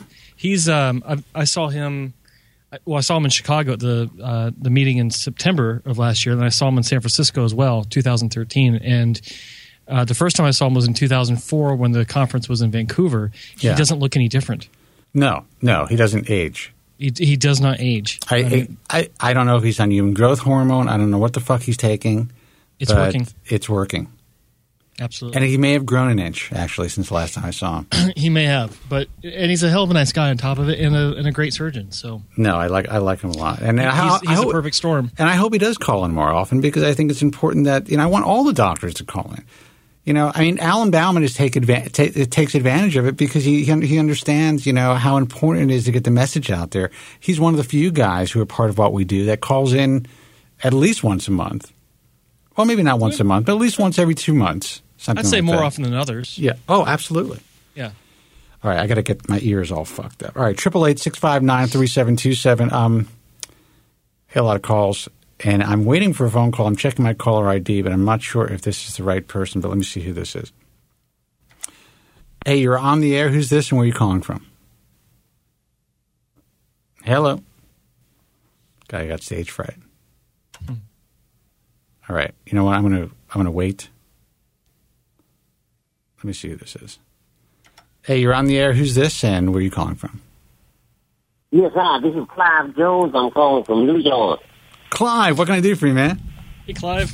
I saw him. Well, I saw him in Chicago at the meeting in September of last year, and then I saw him in San Francisco as well, 2013. And the first time I saw him was in 2004 when the conference was in Vancouver. He doesn't look any different. No, he doesn't age. He does not age. I don't know if he's on human growth hormone. I don't know what the fuck he's taking. It's working. It's working. Absolutely. And he may have grown an inch, actually, since the last time I saw him. He may have, and he's a hell of a nice guy on top of it, and a great surgeon. So no, I like him a lot, and he's a perfect storm. And I hope he does call in more often, because I think it's important that I want all the doctors to call in. I mean, Alan Bauman takes advantage of it because he understands, how important it is to get the message out there. He's one of the few guys who are part of what we do that calls in at least once a month. Well, maybe not once a month, but at least once every 2 months. I'd say more often than others. Yeah. Oh, absolutely. Yeah. All right. I got to get my ears all fucked up. All right. 888-659-3727. Had a lot of calls, and I'm waiting for a phone call. I'm checking my caller ID, but I'm not sure if this is the right person, but let me see who this is. Hey, you're on the air. Who's this, and where are you calling from? Hello. Guy got stage fright. All right. You know what? I'm gonna wait. Let me see who this is. Hey, you're on the air. Who's this, and where are you calling from? Yes, hi. This is Clive Jones. I'm calling from New York. Clive, what can I do for you, man? Hey, Clive.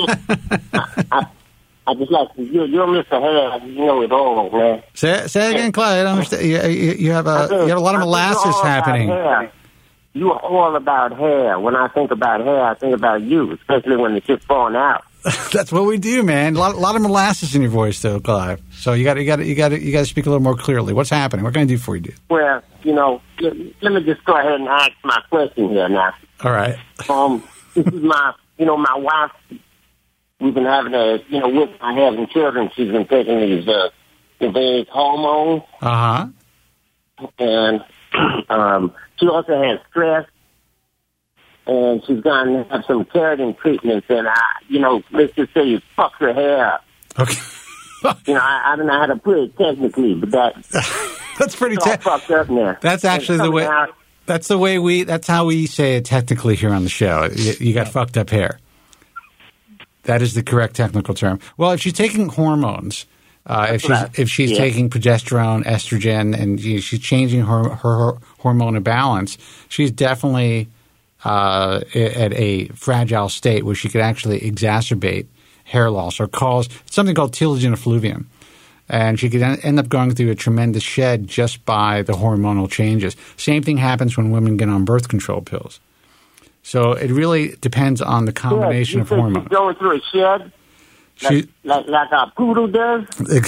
I just like you're Mr. Hair. You know it all, man. Say again, Clive. I don't understand. You have a lot of molasses happening. You are all about hair. When I think about hair, I think about you, especially when it's just falling out. That's what we do, man. A lot of molasses in your voice, though, Clive. So you got to speak a little more clearly. What's happening? What can I do for you, dude? Well, let me just go ahead and ask my question here now. All right. This is my wife. We've been having with my having children. She's been taking these various hormones. Uh-huh. And she also has stress. and she's going to have some keratin treatments, and let's just say you fucked her hair up. Okay. I don't know how to put it technically, but that's pretty fucked up now. That's actually the way. That's how we say it technically here on the show. You got fucked up hair. That is the correct technical term. Well, if she's taking hormones, if she's taking progesterone, estrogen, and she's changing her hormonal balance, she's definitely at a fragile state where she could actually exacerbate hair loss or cause something called telogen effluvium. And she could end up going through a tremendous shed just by the hormonal changes. Same thing happens when women get on birth control pills. So it really depends on the combination of hormones. She's going through a shed? Like a poodle does?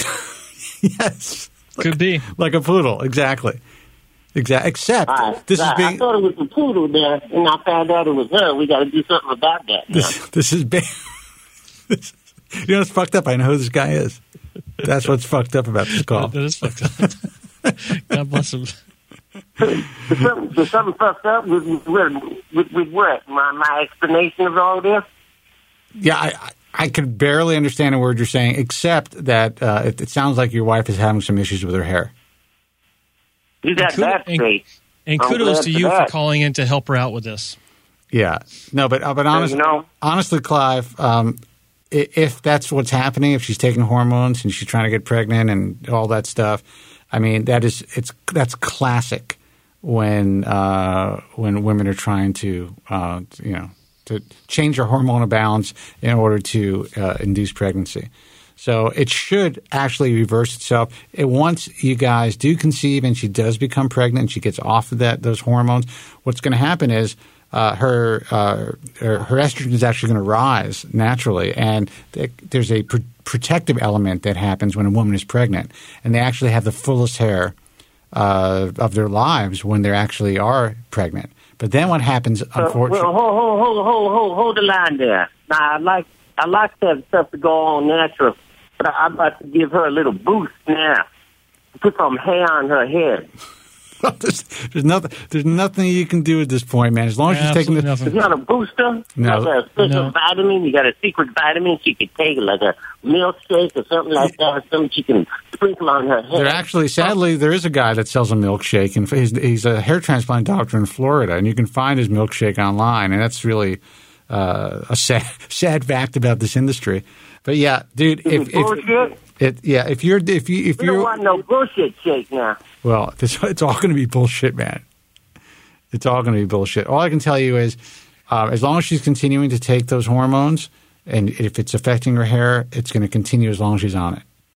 Yes. Could be. Like a poodle, exactly. Except this is being... I thought it was the poodle there, and I found out it was her. We got to do something about that now. This is big. You know what's fucked up? I know who this guy is. That's what's fucked up about this call. That is fucked up. God bless him. There's something fucked up with what? My explanation of all this? Yeah, I could barely understand a word you're saying, except that it sounds like your wife is having some issues with her hair. You got that straight. And kudos to you for calling in to help her out with this. Yeah. No, but honestly, Clive, if that's what's happening, if she's taking hormones and she's trying to get pregnant and all that stuff, I mean, that's classic when women are trying to to change their hormonal balance in order to induce pregnancy. So it should actually reverse itself. Once you guys do conceive and she does become pregnant and she gets off of those hormones, what's going to happen is her estrogen is actually going to rise naturally, and there's a protective element that happens when a woman is pregnant, and they actually have the fullest hair of their lives when they actually are pregnant. But then what happens, unfortunately... Hold the line there. Now, I like that stuff to go on natural, but I'm about to give her a little boost now. Put some hair on her head. There's nothing you can do at this point, man. As long as she's taking the... It's not a booster. No. Like a special vitamin. You got a secret vitamin she could take, like a milkshake or something like that, or something she can sprinkle on her head. Sadly, there is a guy that sells a milkshake, and he's a hair transplant doctor in Florida, and you can find his milkshake online, and that's really a sad fact about this industry. But yeah, dude, if you don't want no bullshit shake now. Well, it's all going to be bullshit, man. It's all going to be bullshit. All I can tell you is, as long as she's continuing to take those hormones, and if it's affecting her hair, it's going to continue as long as she's on it.